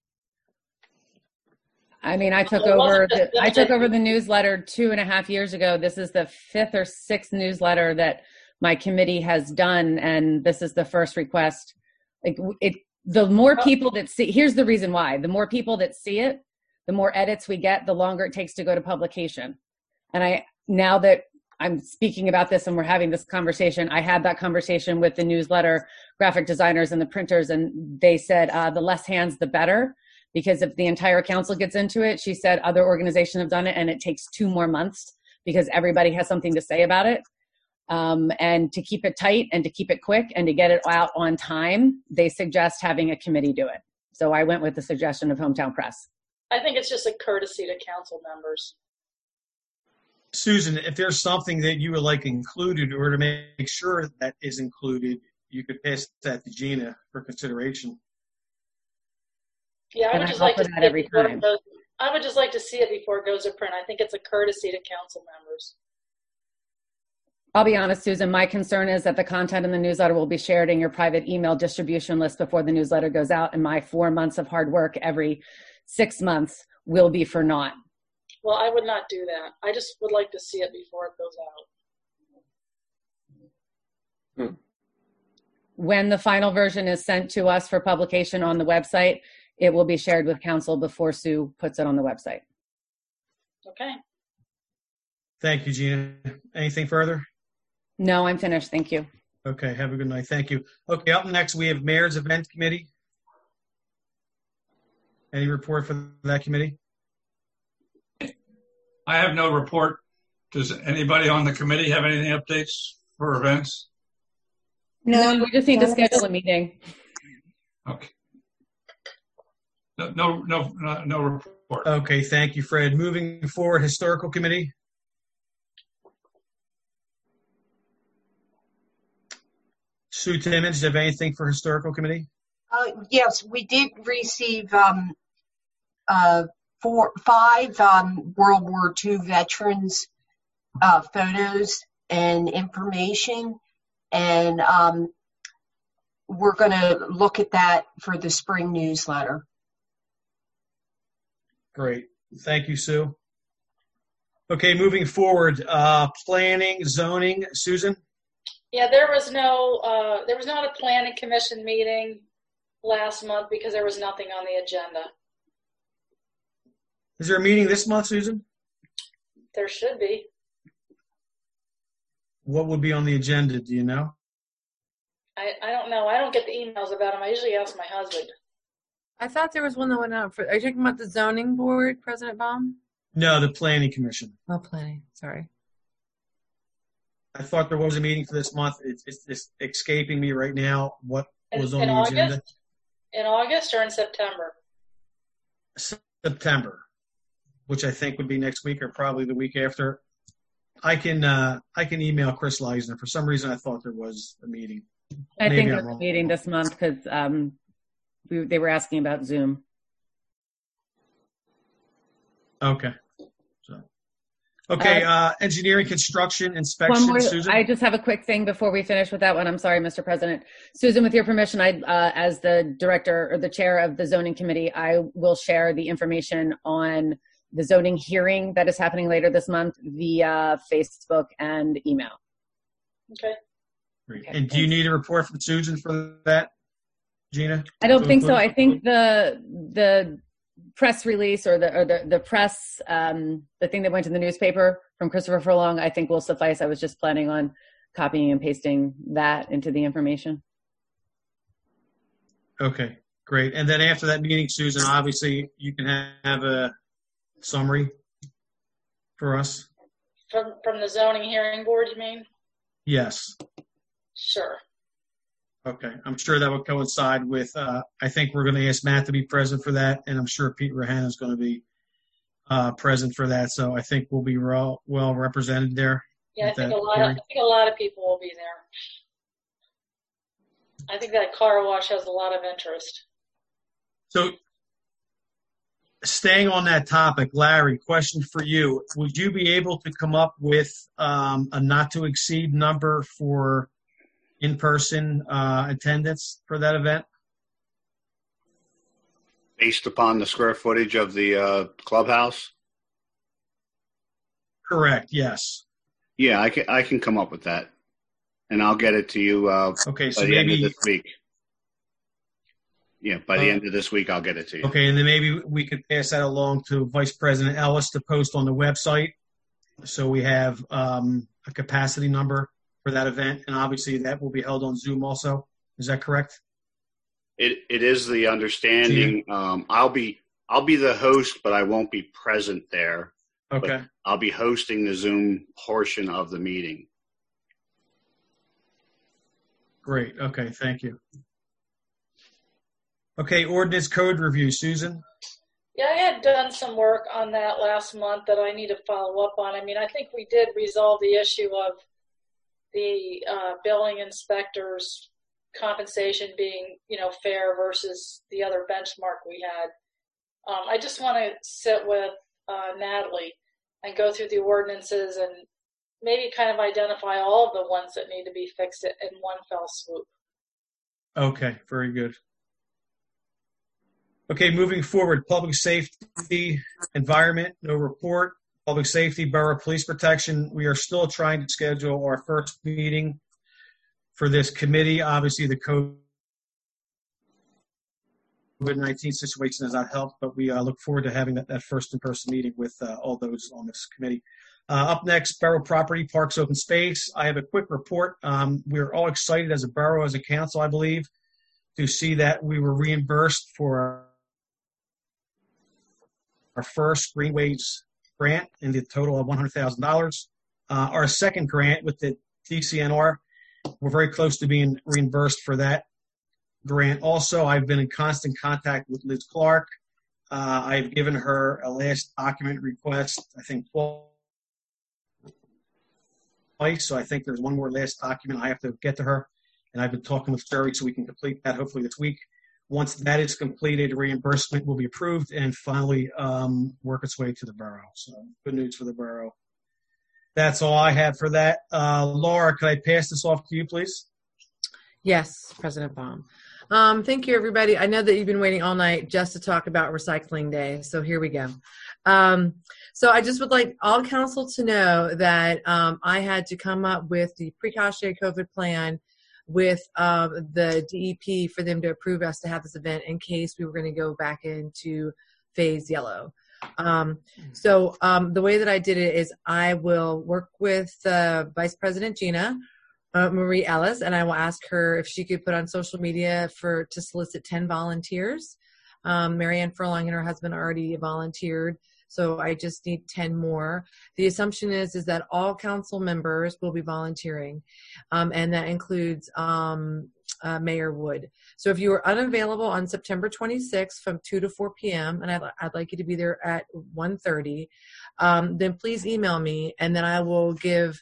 I mean, I took over the newsletter 2.5 years ago. This is the 5th or 6th newsletter that my committee has done, and this is the first request. The more people that see, here's the reason why. The more people that see it, the more edits we get, the longer it takes to go to publication. And now that I'm speaking about this and we're having this conversation, I had that conversation with the newsletter graphic designers and the printers, and they said the less hands, the better, because if the entire council gets into it, she said other organizations have done it and it takes 2 more months because everybody has something to say about it. And to keep it tight and to keep it quick and to get it out on time, they suggest having a committee do it. So I went with the suggestion of Hometown Press. I think it's just a courtesy to council members. Susan, if there's something that you would like included or to make sure that is included, you could pass that to Gina for consideration. Yeah, I would just like to see it before it goes. I would just like to see it before it goes to print. I think it's a courtesy to council members. I'll be honest, Susan, my concern is that the content in the newsletter will be shared in your private email distribution list before the newsletter goes out, and my 4 months of hard work every 6 months will be for naught. Well, I would not do that. I just would like to see it before it goes out. When the final version is sent to us for publication on the website, it will be shared with council before Sue puts it on the website. Okay. Thank you, Gina. Anything further? No, I'm finished. Thank you. Okay, have a good night. Thank you. Okay, up next we have Mayor's Event Committee. Any report for that committee? I have no report. Does anybody on the committee have anything updates for events? No, we just need to schedule a meeting. Okay. No report. Okay, thank you, Fred. Moving forward, Historical Committee. Sue Timmons, do you have anything for Historical Committee? Yes, we did receive 5 World War II veterans photos and information, and we're going to look at that for the spring newsletter. Great. Thank you, Sue. Okay, moving forward, planning, zoning. Susan? Yeah, there was not a planning commission meeting last month because there was nothing on the agenda. Is there a meeting this month, Susan? There should be. What would be on the agenda? Do you know? I don't know. I don't get the emails about them. I usually ask my husband. I thought there was one that went out for. Are you talking about the zoning board, President Baum? No, the planning commission. Oh, planning. Sorry. I thought there was a meeting for this month. It's escaping me right now. What was on in the August? agenda? In August or in September? September, which I think would be next week or probably the week after. I can email Chris Leisner. For some reason, I thought there was a meeting. I Maybe think I'm there's a wrong. meeting this month because they were asking about Zoom. Okay. Okay, engineering, construction, inspection, One more, Susan? I just have a quick thing before we finish with that one. I'm sorry, Mr. President. Susan, with your permission, as the director or the chair of the zoning committee, I will share the information on the zoning hearing that is happening later this month via Facebook and email. Okay. Great. And do you need a report from Susan for that, Gina? I don't think so. I think the press release or the press, the thing that went in the newspaper from Christopher Furlong, I think will suffice. I was just planning on copying and pasting that into the information. Okay, great. And then after that meeting, Susan, obviously you can have a summary for us. From the zoning hearing board, you mean? Yes. Sure. Okay. I'm sure that would coincide with, I think we're going to ask Matt to be present for that, and I'm sure Pete Rahan is going to be present for that. So I think we'll be well represented there. Yeah, I think a lot of people will be there. I think that car wash has a lot of interest. So staying on that topic, Larry, question for you. Would you be able to come up with a not to exceed number for in-person attendance for that event? Based upon the square footage of the clubhouse? Correct, yes. Yeah, I can come up with that. And I'll get it to you okay, so by the end of maybe, this week. Yeah, by the end of this week, I'll get it to you. Okay, and then maybe we could pass that along to Vice President Ellis to post on the website. So we have a capacity number for that event, and obviously that will be held on Zoom also. Is that correct? It is the understanding. I'll be the host, but I won't be present there. Okay. But I'll be hosting the Zoom portion of the meeting. Great. Okay. Thank you. Okay. Ordinance code review, Susan. Yeah, I had done some work on that last month that I need to follow up on. I mean, I think we did resolve the issue of the building inspector's compensation being, fair versus the other benchmark we had. I just want to sit with Natalie and go through the ordinances and maybe kind of identify all of the ones that need to be fixed in one fell swoop. Okay, very good. Okay, moving forward, public safety, environment, no report. Public safety, borough police protection. We are still trying to schedule our first meeting for this committee. Obviously, the COVID-19 situation has not helped, but we look forward to having that first in-person meeting with all those on this committee. Up next, borough property, parks, open space. I have a quick report. We're all excited as a borough, as a council, I believe, to see that we were reimbursed for our first Greenways grant in the total of $100,000. Our second grant with the DCNR, we're very close to being reimbursed for that grant. Also, I've been in constant contact with Liz Clark. I've given her a last document request, I think twice, so I think there's one more last document I have to get to her, and I've been talking with Jerry so we can complete that hopefully this week. Once that is completed, reimbursement will be approved and finally work its way to the borough. So good news for the borough. That's all I have for that. Laura, could I pass this off to you, please? Yes, President Baum. Thank you, everybody. I know that you've been waiting all night just to talk about Recycling Day, so here we go. So I just would like all council to know that I had to come up with the precautionary COVID plan with the DEP for them to approve us to have this event in case we were going to go back into phase yellow. So the way that I did it is I will work with Vice President Gina Marie Ellis, and I will ask her if she could put on social media to solicit 10 volunteers. Marianne Furlong and her husband already volunteered, so I just need 10 more. The assumption is that all council members will be volunteering, and that includes Mayor Wood. So if you are unavailable on September 26th from 2 to 4 p.m., and I'd like you to be there at 1:30, then please email me, and then I will give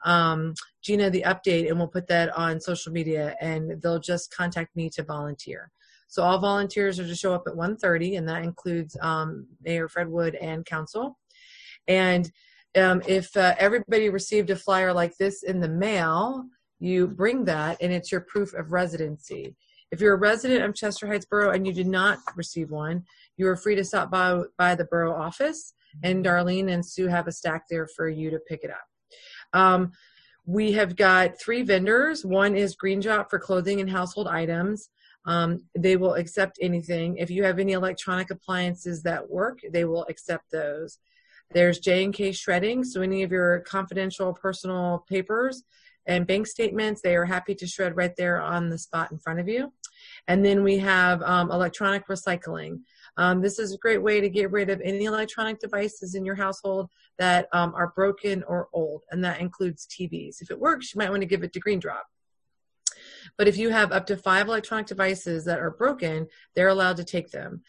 Gina the update, and we'll put that on social media, and they'll just contact me to volunteer. So all volunteers are to show up at 1:30, and that includes Mayor Fred Wood and council. And if everybody received a flyer like this in the mail, you bring that, and it's your proof of residency. If you're a resident of Chester Heights Borough and you did not receive one, you are free to stop by the borough office, and Darlene and Sue have a stack there for you to pick it up. We have got 3 vendors. One is Green Drop for clothing and household items. They will accept anything. If you have any electronic appliances that work, they will accept those. There's J&K Shredding, so any of your confidential personal papers and bank statements, they are happy to shred right there on the spot in front of you. And then we have electronic recycling. This is a great way to get rid of any electronic devices in your household that are broken or old, and that includes TVs. If it works, you might want to give it to Green Drop. But if you have up to 5 electronic devices that are broken, they're allowed to take them.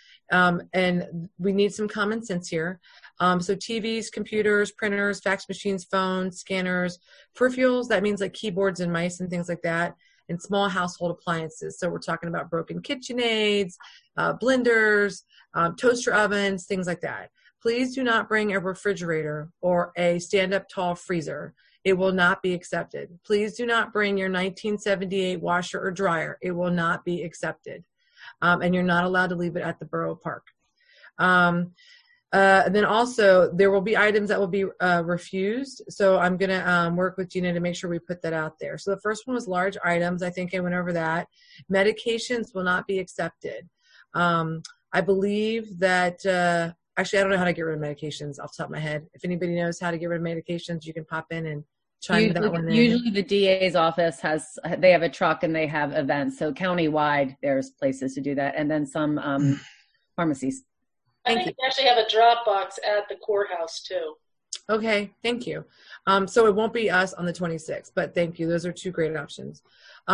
And we need some common sense here. So TVs, computers, printers, fax machines, phones, scanners, peripherals, that means like keyboards and mice and things like that, and small household appliances. So we're talking about broken KitchenAids, blenders, toaster ovens, things like that. Please do not bring a refrigerator or a stand-up tall freezer. It will not be accepted. Please do not bring your 1978 washer or dryer. It will not be accepted. And you're not allowed to leave it at the borough park. And then also, there will be items that will be refused. So I'm going to work with Gina to make sure we put that out there. So the first one was large items. I think I went over that. Medications will not be accepted. I believe that, actually, I don't know how to get rid of medications off the top of my head. If anybody knows how to get rid of medications, you can pop in and chime that one in. Usually the DA's office they have a truck and they have events. So countywide, there's places to do that. And then some pharmacies. I think we actually have a drop box at the courthouse too. Okay, thank you. So it won't be us on the 26th, but thank you. Those are 2 great options.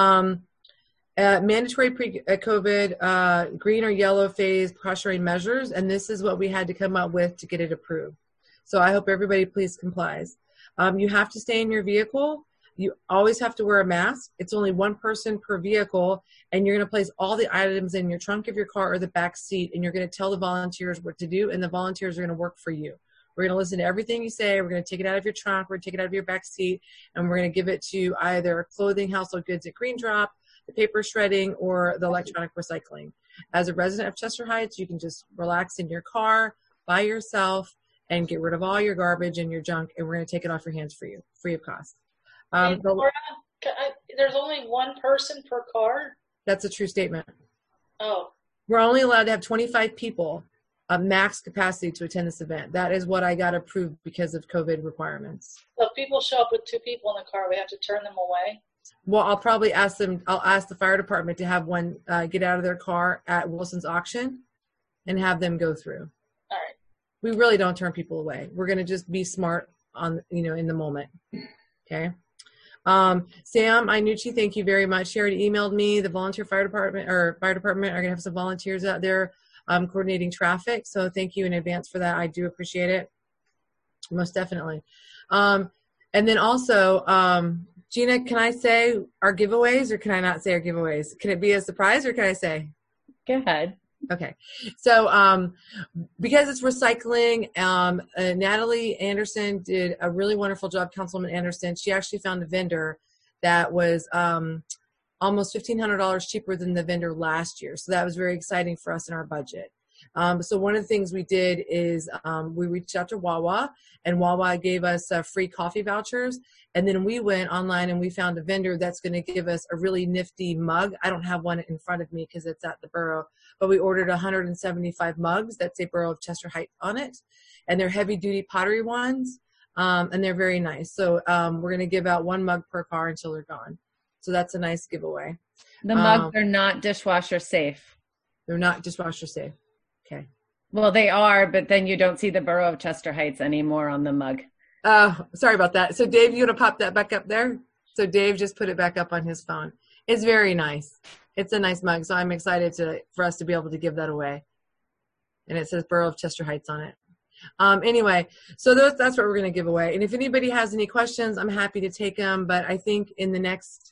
Mandatory pre-COVID green or yellow phase precautionary measures, and this is what we had to come up with to get it approved. So I hope everybody please complies. You have to stay in your vehicle. You always have to wear a mask. It's only 1 person per vehicle, and you're going to place all the items in your trunk of your car or the back seat, and you're going to tell the volunteers what to do, and the volunteers are going to work for you. We're going to listen to everything you say. We're going to take it out of your trunk. We're going to take it out of your back seat, and we're going to give it to either clothing, household goods at Green Drop, the paper shredding, or the electronic recycling. As a resident of Chester Heights, you can just relax in your car by yourself and get rid of all your garbage and your junk, and we're going to take it off your hands for you, free of cost. Laura, there's only 1 person per car? That's a true statement. Oh. We're only allowed to have 25 people of max capacity to attend this event. That is what I got approved because of COVID requirements. So if people show up with 2 people in the car, we have to turn them away? Well, I'll probably ask them, I'll ask the fire department to have one get out of their car at Wilson's auction and have them go through. All right. We really don't turn people away. We're going to just be smart on, in the moment. Okay. Sam Inucci, thank you very much. She already emailed me. The fire department are going to have some volunteers out there coordinating traffic. So thank you in advance for that. I do appreciate it. Most definitely. And then also, Gina, can I say our giveaways or can I not say our giveaways? Can it be a surprise or can I say? Go ahead. Okay. So because it's recycling, Natalie Anderson did a really wonderful job, Councilwoman Anderson. She actually found a vendor that was almost $1,500 cheaper than the vendor last year. So that was very exciting for us in our budget. So one of the things we did is we reached out to Wawa, and Wawa gave us free coffee vouchers. And then we went online and we found a vendor that's going to give us a really nifty mug. I don't have one in front of me because it's at the borough, but we ordered 175 mugs that say Borough of Chester Heights on it. And they're heavy duty pottery ones. And they're very nice. So we're going to give out one mug per car until they're gone. So that's a nice giveaway. The mugs are not dishwasher safe. They're not dishwasher safe. Okay. Well, they are, but then you don't see the Borough of Chester Heights anymore on the mug. Sorry about that. So Dave, you want to pop that back up there? So Dave just put it back up on his phone. It's very nice. It's a nice mug. So I'm excited for us to be able to give that away. And it says Borough of Chester Heights on it. Anyway, so that's what we're going to give away. And if anybody has any questions, I'm happy to take them. But I think in the next,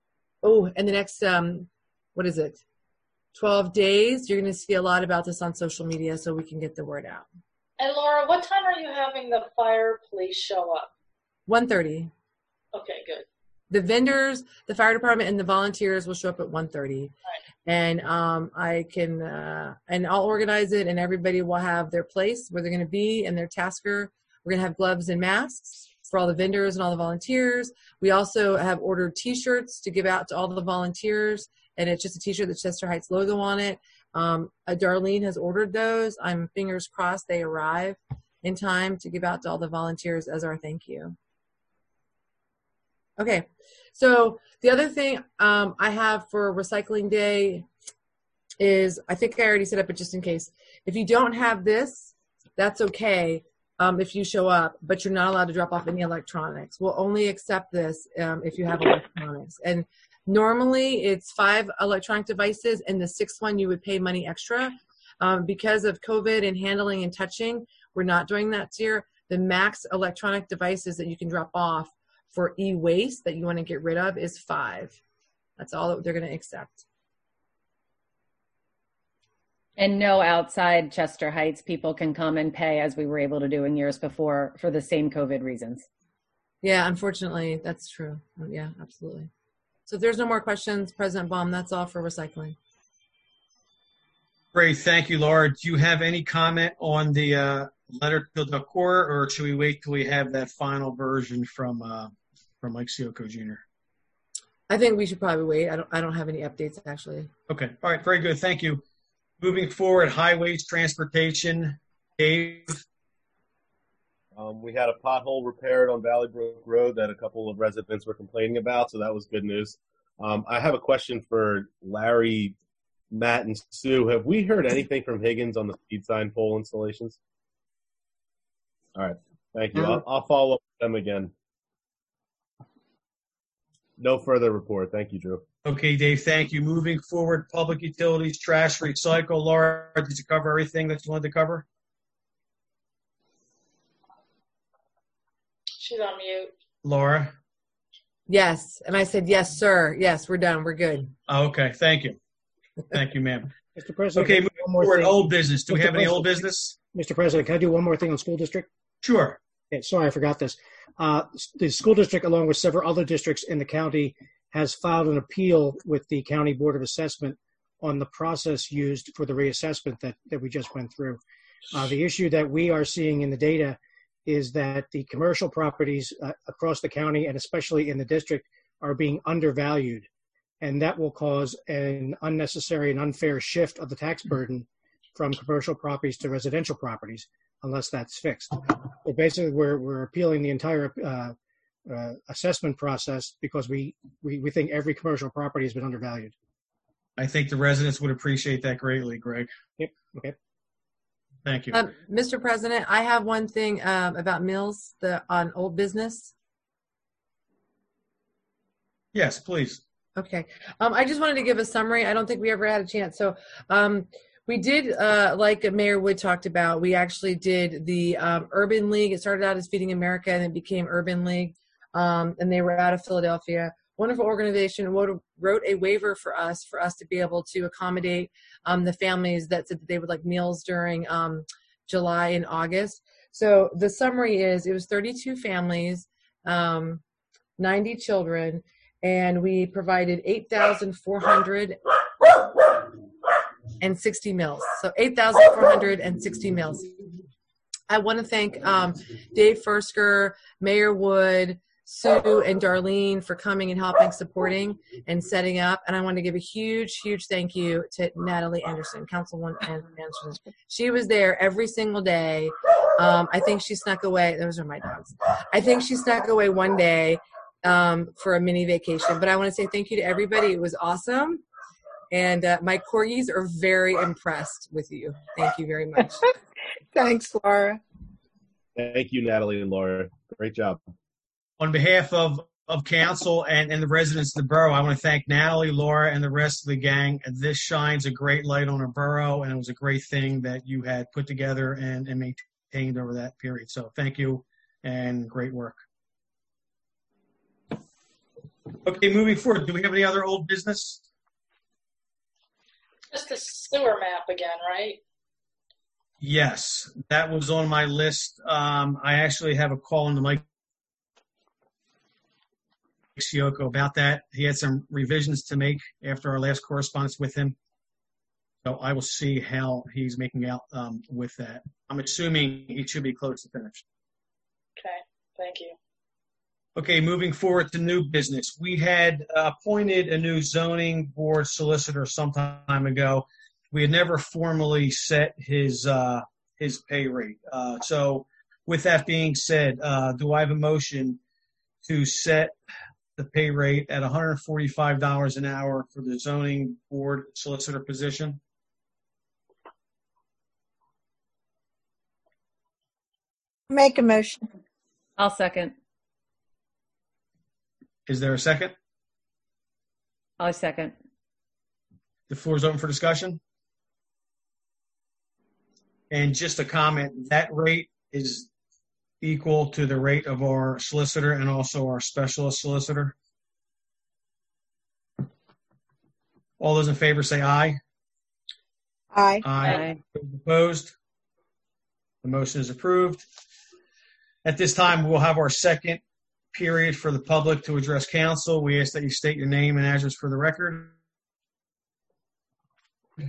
what is it? 12 days, you're going to see a lot about this on social media so we can get the word out. And Laura, what time are you having the fire police show up? 1:30. Okay, good. The vendors, the fire department, and the volunteers will show up at 1:30. Right. And I can, and I'll organize it, and everybody will have their place where they're going to be and their tasker. We're going to have gloves and masks for all the vendors and all the volunteers. We also have ordered T-shirts to give out to all the volunteers, and it's just a T-shirt with Chester Heights logo on it. Darlene has ordered those. I'm fingers crossed they arrive in time to give out to all the volunteers as our thank you. Okay, so the other thing I have for Recycling Day is, I think I already said it, but just in case, if you don't have this, that's okay if you show up, but you're not allowed to drop off any electronics. We'll only accept this if you have electronics. And normally it's 5 electronic devices, and the 6th one you would pay money extra. Because of COVID and handling and touching, we're not doing that this year. The max electronic devices that you can drop off for e-waste that you want to get rid of is 5. That's all that they're going to accept. And no outside Chester Heights people can come and pay, as we were able to do in years before, for the same COVID reasons. Yeah, unfortunately, that's true. Yeah, absolutely. So if there's no more questions, President Baum, that's all for recycling. Great. Thank you, Laura. Do you have any comment on the letter to the core, or should we wait till we have that final version from Mike Ciocco Jr.? I think we should probably wait. I don't have any updates, actually. Okay. All right. Very good. Thank you. Moving forward, highways, transportation. Dave? We had a pothole repaired on Valley Brook Road that a couple of residents were complaining about, so that was good news. I have a question for Larry, Matt, and Sue. Have we heard anything from Higgins on the speed sign pole installations? All right. Thank you. I'll follow up with them again. No further report. Thank you, Drew. Okay, Dave, thank you. Moving forward, public utilities, trash, recycle. Laura, did you cover everything that you wanted to cover? She's on mute. Laura? Yes. And I said, yes, sir. Yes, we're done. We're good. Okay, thank you. Thank you, ma'am. Mr. President. Okay, moving forward, old business. Do we have any old business? Mr. President, can I do one more thing on school district? Sure. Okay, sorry, I forgot this. The school district, along with several other districts in the county, has filed an appeal with the County Board of Assessment on the process used for the reassessment that we just went through. The issue that we are seeing in the data is that the commercial properties across the county, and especially in the district, are being undervalued. And that will cause an unnecessary and unfair shift of the tax burden from commercial properties to residential properties, unless that's fixed. So basically, we're appealing the entire assessment process because we think every commercial property has been undervalued. I think the residents would appreciate that greatly, Greg. Yep. Okay. Thank you. Mr. President, I have one thing about Mills on old business. Yes, please. Okay. I just wanted to give a summary. I don't think we ever had a chance. So we did, like Mayor Wood talked about, we actually did the Urban League. It started out as Feeding America and it became Urban League. And they were out of Philadelphia. Wonderful organization, wrote a waiver for us to be able to accommodate the families that said that they would like meals during July and August. So the summary is, it was 32 families, 90 children, and we provided 8,400. 8,460 meals. So 8,460 meals. I want to thank Dave Fursker, Mayor Wood, Sue, and Darlene for coming and helping, supporting, and setting up. And I want to give a huge, huge thank you to Natalie Anderson, Councilwoman Anderson. She was there every single day. I think she snuck away. Those are my dogs. I think she snuck away one day for a mini vacation. But I want to say thank you to everybody. It was awesome. And my corgis are very impressed with you. Thank you very much. Thanks, Laura. Thank you, Natalie and Laura. Great job. On behalf of council and the residents of the borough, I want to thank Natalie, Laura, and the rest of the gang. This shines a great light on our borough, and it was a great thing that you had put together and maintained over that period. So thank you, and great work. Okay, moving forward, do we have any other old business? Just the sewer map again, right? Yes, that was on my list. I actually have a call into Mike Sioco about that. He had some revisions to make after our last correspondence with him. So I will see how he's making out with that. I'm assuming he should be close to finish. Okay, thank you. Okay, moving forward to new business. We had appointed a new zoning board solicitor some time ago. We had never formally set his pay rate. So with that being said, do I have a motion to set the pay rate at $145 an hour for the zoning board solicitor position? Make a motion. I'll second. Is there a second? I'll second. The floor is open for discussion. And just a comment, that rate is equal to the rate of our solicitor and also our specialist solicitor. All those in favor say aye. Aye. Aye. Opposed? The motion is approved. At this time, we'll have our second period for the public to address council. We ask that you state your name and address for the record. I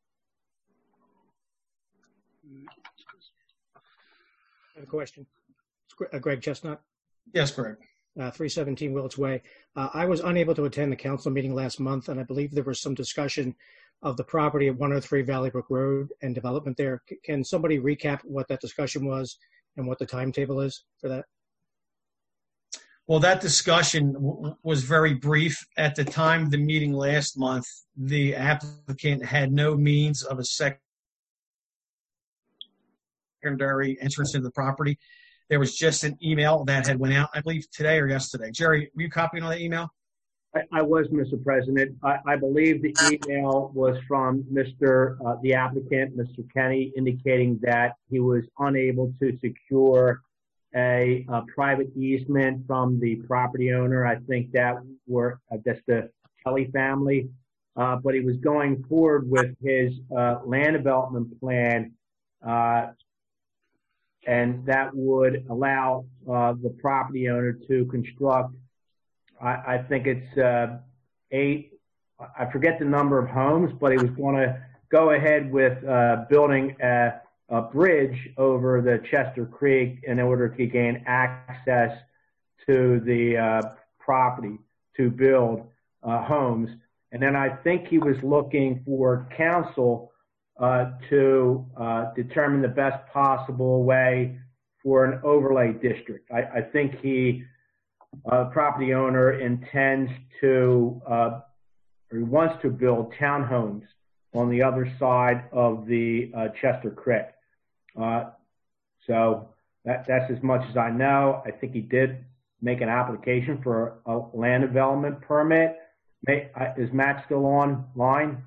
have a question. Greg Chestnut. Yes, Greg. 317 Willits Way. I was unable to attend the council meeting last month, and I believe there was some discussion of the property at 103 Valley Brook Road and development there. Can somebody recap what that discussion was and what the timetable is for that? Well, that discussion was very brief. At the time of the meeting last month, the applicant had no means of a secondary entrance into the property. There was just an email that had went out, I believe, today or yesterday. Jerry, were you copying on that email? I was, Mr. President. I believe the email was from the applicant, Mr. Kenny, indicating that he was unable to secure a private easement from the property owner. I think that's the Kelly family. But he was going forward with his land development plan, and that would allow the property owner to construct, I think it's 8, I forget the number of homes, but he was going to go ahead with building a bridge over the Chester Creek in order to gain access to the property to build homes. And then I think he was looking for council to determine the best possible way for an overlay district. I think the property owner intends to, or he wants to build townhomes on the other side of the Chester Creek. So that's as much as I know. I think he did make an application for a land development permit. Is Matt still online?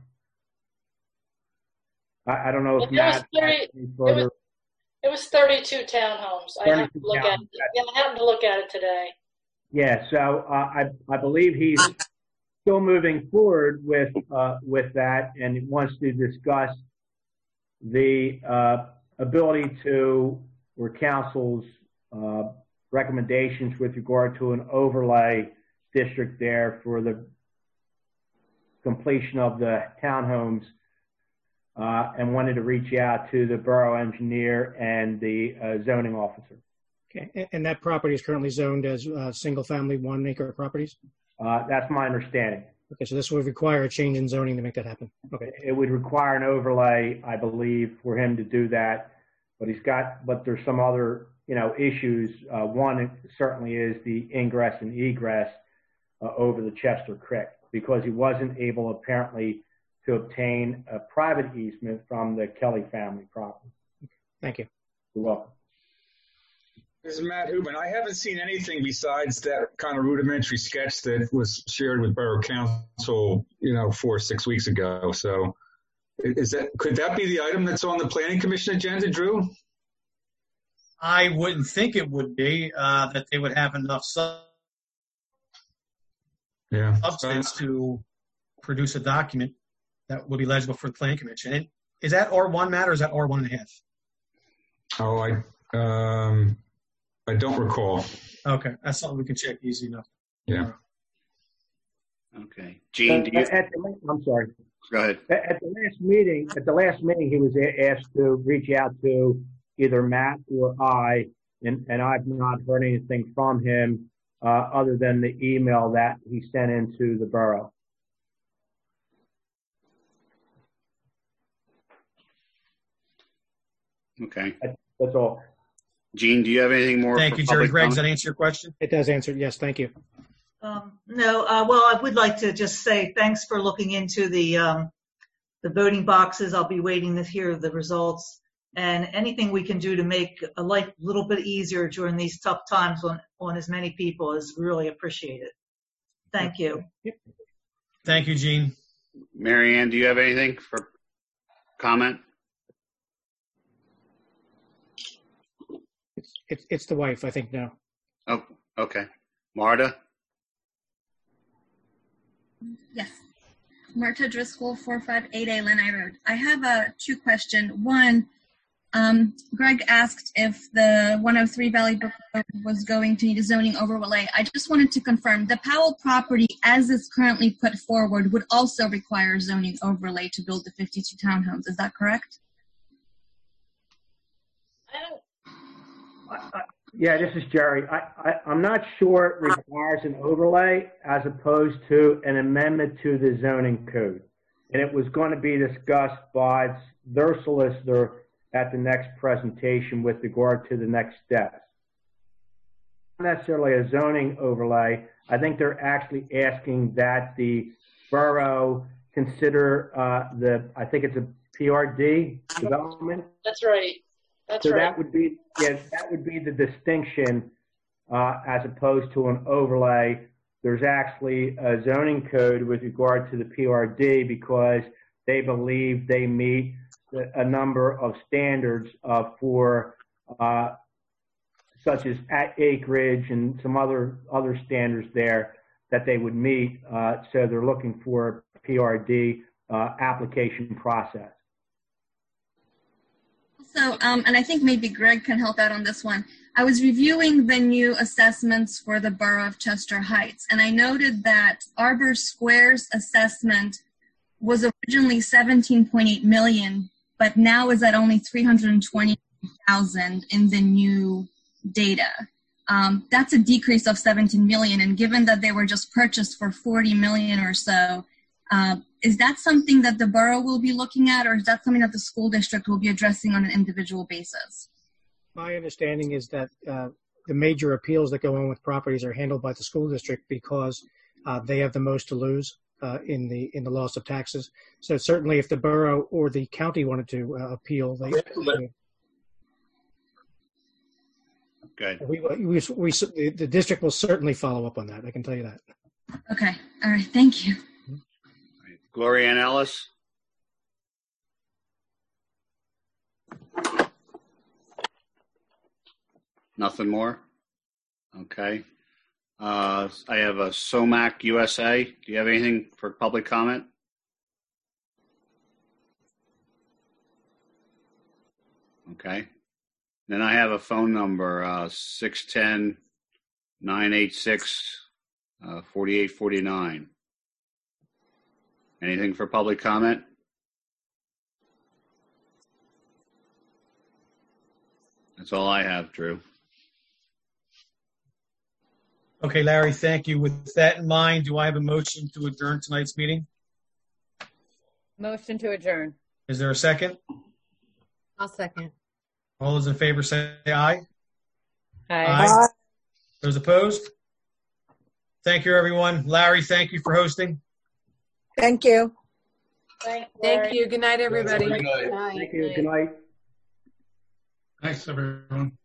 I don't know if Matt. It was 32 townhomes. I happened to look at it. Yeah, I happened to look at it today. Yeah, so I believe he's still moving forward with that, and wants to discuss the ability to, or council's recommendations with regard to an overlay district there for the completion of the townhomes and wanted to reach out to the borough engineer and the zoning officer. Okay, and that property is currently zoned as single-family 1 acre properties? That's my understanding. Okay, so this would require a change in zoning to make that happen. Okay. It would require an overlay, I believe, for him to do that. But there's some other, issues. One certainly is the ingress and egress over the Chester Creek, because he wasn't able apparently to obtain a private easement from the Kelly family property. Thank you. You're welcome. This is Matt Hubin. I haven't seen anything besides that kind of rudimentary sketch that was shared with Borough Council, 4 or 6 weeks ago. So could that be the item that's on the Planning Commission agenda, Drew? I wouldn't think it would be, that they would have enough substance to produce a document that would be legible for the Planning Commission. And is that R1 matter, or is that R1.5? Oh, I don't recall. Okay, that's something we can check easy enough. Yeah. Okay. Gene, I'm sorry. Go ahead. At the last meeting, he was asked to reach out to either Matt or I, and I've not heard anything from him other than the email that he sent into the borough. Okay. That's all. Gene, do you have anything more? Thank you, Jerry. Greg, does that answer your question? It does answer. Yes, thank you. No, well, I would like to just say thanks for looking into the voting boxes. I'll be waiting to hear the results, and anything we can do to make a life a little bit easier during these tough times on as many people is really appreciated. Thank you. Thank you, Gene. Mary Ann, do you have anything for comment? It's the wife, I think, now. Oh, okay. Marta? Yes. Marta Driscoll, 458A Lanai Road. I have 2 questions. One, Greg asked if the 103 Valley Brook Road was going to need a zoning overlay. I just wanted to confirm the Powell property, as is currently put forward, would also require zoning overlay to build the 52 townhomes. Is that correct? Yeah, this is Jerry. I'm not sure it requires an overlay as opposed to an amendment to the zoning code. And it was going to be discussed by their solicitor at the next presentation with regard to the next steps. Not necessarily a zoning overlay. I think they're actually asking that the borough consider I think it's a PRD development. That's right. That's right. That would be the distinction as opposed to an overlay. There's actually a zoning code with regard to the PRD because they believe they meet a number of standards for such as acreage and some other standards there that they would meet. So they're looking for a PRD application process. So, and I think maybe Greg can help out on this one. I was reviewing the new assessments for the Borough of Chester Heights, and I noted that Arbor Square's assessment was originally $17.8 million, but now is at only $320,000 in the new data. That's a decrease of $17 million, and given that they were just purchased for $40 million or so, is that something that the borough will be looking at, or is that something that the school district will be addressing on an individual basis? My understanding is that the major appeals that go on with properties are handled by the school district because they have the most to lose in the loss of taxes. So certainly, if the borough or the county wanted to appeal, they. Good. The district will certainly follow up on that. I can tell you that. Okay. All right. Thank you. Gloria Ann Ellis? Nothing more? Okay. I have a SOMAC USA. Do you have anything for public comment? Okay. Then I have a phone number, 610-986-4849. Anything for public comment? That's all I have, Drew. Okay, Larry, thank you. With that in mind, do I have a motion to adjourn tonight's meeting? Motion to adjourn. Is there a second? I'll second. All those in favor say aye. Aye. Those opposed? Thank you, everyone. Larry, thank you for hosting. Thank you. Thank you. Good night, everybody. Thank you. Good night. Thanks, everyone.